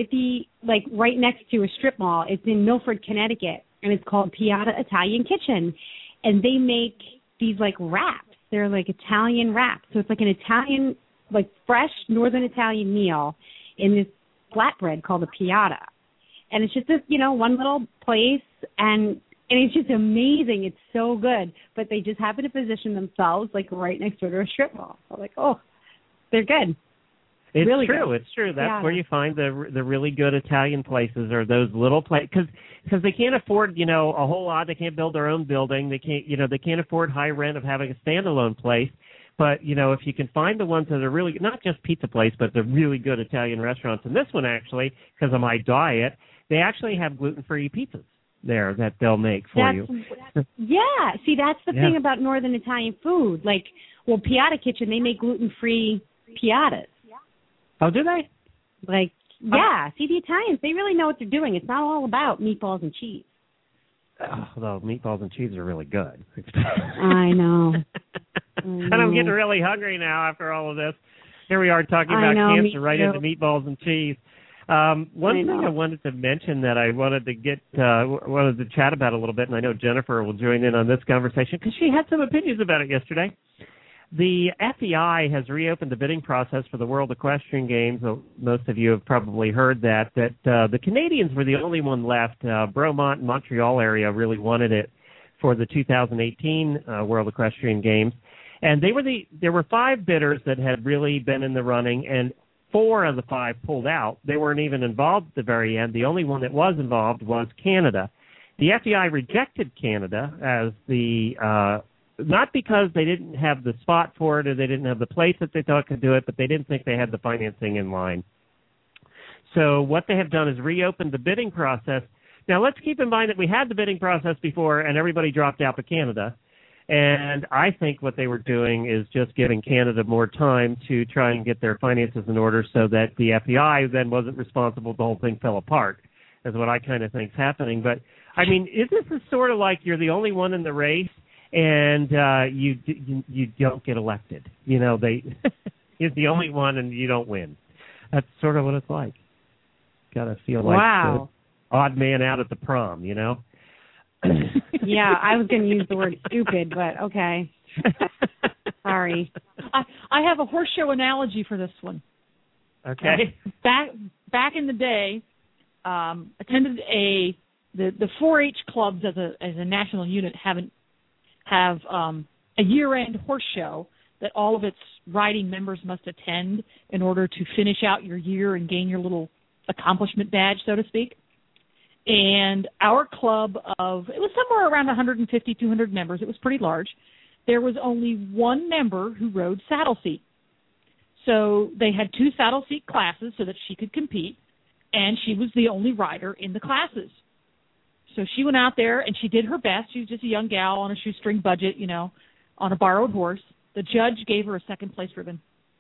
next to a strip mall. It's in Milford, Connecticut, and it's called Piata Italian Kitchen. And they make these wraps. They're Italian wraps. So it's an Italian, fresh Northern Italian meal in this flatbread called a Piata. And it's just this, one little place, and it's just amazing. It's so good. But they just happen to position themselves right next door to a strip mall. So they're good. It's really true. good. It's true. That's where you find the really good Italian places, or those little places, because they can't afford a whole lot. They can't build their own building. They can't afford high rent of having a standalone place. But if you can find the ones that are really not just pizza place, but the really good Italian restaurants. And this one actually, because of my diet, they actually have gluten-free pizzas there that they'll make for you. Yeah. See, that's the thing about Northern Italian food. Piata Kitchen, they make gluten-free piatas. Oh, do they? Yeah. See, the Italians, they really know what they're doing. It's not all about meatballs and cheese. Although meatballs and cheese are really good. I know. And I'm getting really hungry now after all of this. Here we are talking about cancer right into meatballs and cheese. One thing I wanted to mention that I wanted to chat about a little bit, and I know Jennifer will join in on this conversation because she had some opinions about it yesterday. The FEI has reopened the bidding process for the World Equestrian Games. Most of you have probably heard that the Canadians were the only one left. Bromont and Montreal area really wanted it for the 2018 World Equestrian Games. And there were 5 bidders that had really been in the running, and 4 of the 5 pulled out. They weren't even involved at the very end. The only one that was involved was Canada. The FEI rejected Canada as not because they didn't have the spot for it or they didn't have the place that they thought could do it, but they didn't think they had the financing in line. So what they have done is reopened the bidding process. Now, let's keep in mind that we had the bidding process before and everybody dropped out but Canada. And I think what they were doing is just giving Canada more time to try and get their finances in order so that the FEI then wasn't responsible. The whole thing fell apart, is what I kind of think is happening. But, I mean, is this sort of like you're the only one in the race and you don't get elected? You're the only one and you don't win. That's sort of what it's like. Got to feel like the odd man out at the prom, Yeah, I was going to use the word stupid, but okay. Sorry. I have a horse show analogy for this one. Okay. Back in the day, attended the 4-H clubs as a national unit have a year-end horse show that all of its riding members must attend in order to finish out your year and gain your little accomplishment badge, so to speak. And our club it was somewhere around 150, 200 members. It was pretty large. There was only one member who rode saddle seat. So they had 2 saddle seat classes so that she could compete, and she was the only rider in the classes. So she went out there and she did her best. She was just a young gal on a shoestring budget, on a borrowed horse. The judge gave her a second-place ribbon.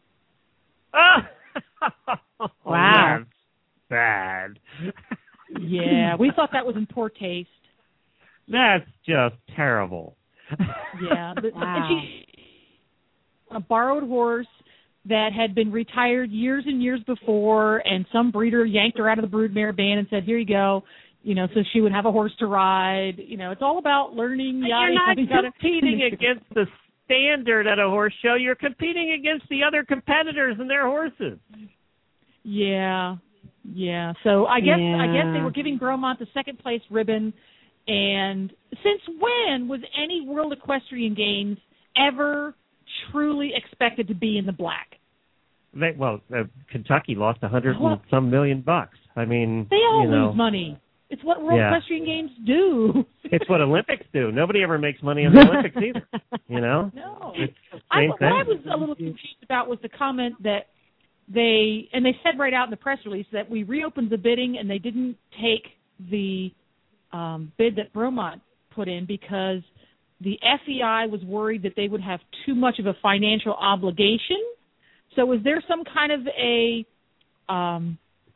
Wow. That's bad. Yeah, we thought that was in poor taste. That's just terrible. Yeah. And she on a borrowed horse that had been retired years and years before, and some breeder yanked her out of the broodmare band and said, here you go. So she would have a horse to ride. It's all about learning. You're not competing against the standard at a horse show. You're competing against the other competitors and their horses. Yeah. So I guess they were giving Bromont the second place ribbon. And since when was any World Equestrian Games ever truly expected to be in the black? Kentucky lost $100 and some million bucks. I mean, they all lose money. It's what World Equestrian Games do. It's what Olympics do. Nobody ever makes money in the Olympics either. No. What I was a little confused about was the comment that they said right out in the press release that we reopened the bidding and they didn't take the bid that Bromont put in because the FEI was worried that they would have too much of a financial obligation. So is there some kind of a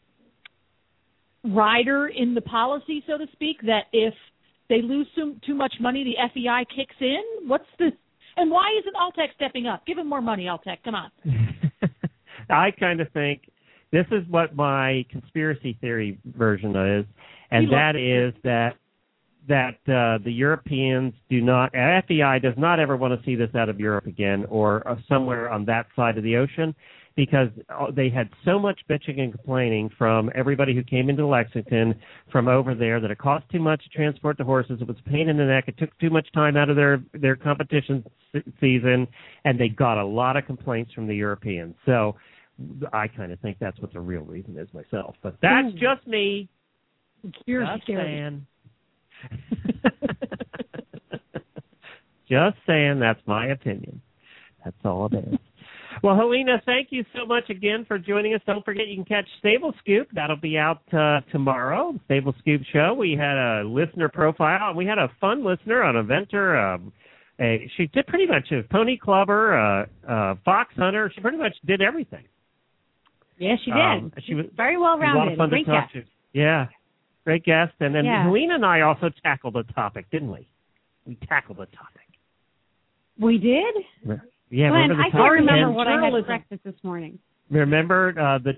rider in the policy, so to speak, that if they lose too much money, the FEI kicks in? And why isn't Alltech stepping up? Give them more money, Alltech. Come on. I kind of think this is what my conspiracy theory version is, and that is that the Europeans FEI does not ever want to see this out of Europe again or somewhere on that side of the ocean, because they had so much bitching and complaining from everybody who came into Lexington from over there that it cost too much to transport the horses. It was a pain in the neck. It took too much time out of their competition season, and they got a lot of complaints from the Europeans. So I kind of think that's what the real reason is myself. But that's just me. Just saying. Just saying, that's my opinion. That's all it is. Well, Helena, thank you so much again for joining us. Don't forget you can catch Stable Scoop. That'll be out tomorrow, the Stable Scoop show. We had a listener profile, and we had a fun listener, an eventer. She did pretty much a pony clubber, fox hunter. She pretty much did everything. Yeah, she did. She was very well-rounded. A lot of fun to talk to. Yeah, great guest. And then Helena and I also tackled a topic, didn't we? We tackled a topic. We did? Yeah, Glenn, remember I can't remember what I had for breakfast this morning. Remember the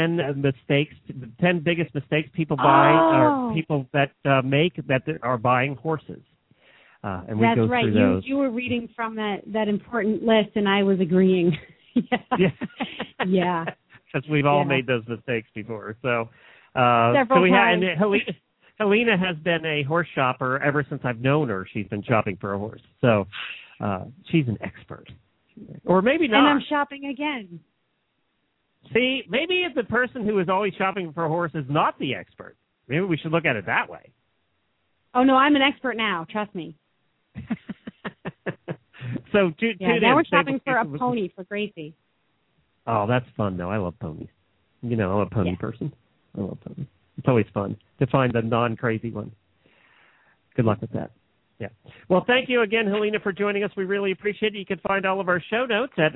10 biggest mistakes people buy, or people that are buying horses. And we go through those. You were reading from that important list, and I was agreeing. Yeah. Because we've all made those mistakes before. So, Several times. And Helena has been a horse shopper ever since I've known her. She's been shopping for a horse. So she's an expert. Or maybe not. And I'm shopping again. See, maybe the person who is always shopping for a horse is not the expert. Maybe we should look at it that way. Oh, no, I'm an expert now. Trust me. So, now we're shopping for a pony for Gracie. Oh, that's fun, though. I love ponies. I'm a pony person. I love ponies. It's always fun to find the non-crazy one. Good luck with that. Yeah. Well, thank you again, Helena, for joining us. We really appreciate it. You can find all of our show notes at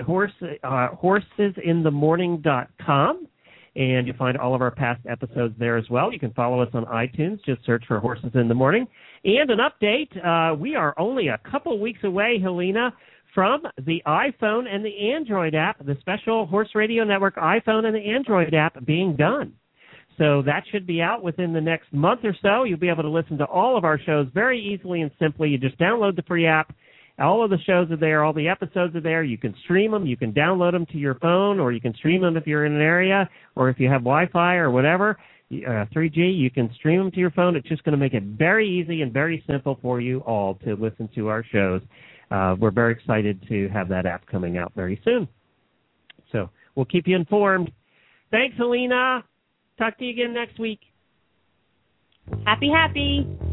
horsesinthemorning.com, and you'll find all of our past episodes there as well. You can follow us on iTunes. Just search for Horses in the Morning. And an update, we are only a couple weeks away, Helena, from the iPhone and the Android app, the special Horse Radio Network iPhone and the Android app being done. So that should be out within the next month or so. You'll be able to listen to all of our shows very easily and simply. You just download the free app. All of the shows are there. All the episodes are there. You can stream them. You can download them to your phone, or you can stream them if you're in an area, or if you have Wi-Fi or whatever. 3G. You can stream them to your phone. It's just going to make it very easy and very simple for you all to listen to our shows. We're very excited to have that app coming out very soon. So we'll keep you informed. Thanks, Helena. Talk to you again next week. Happy.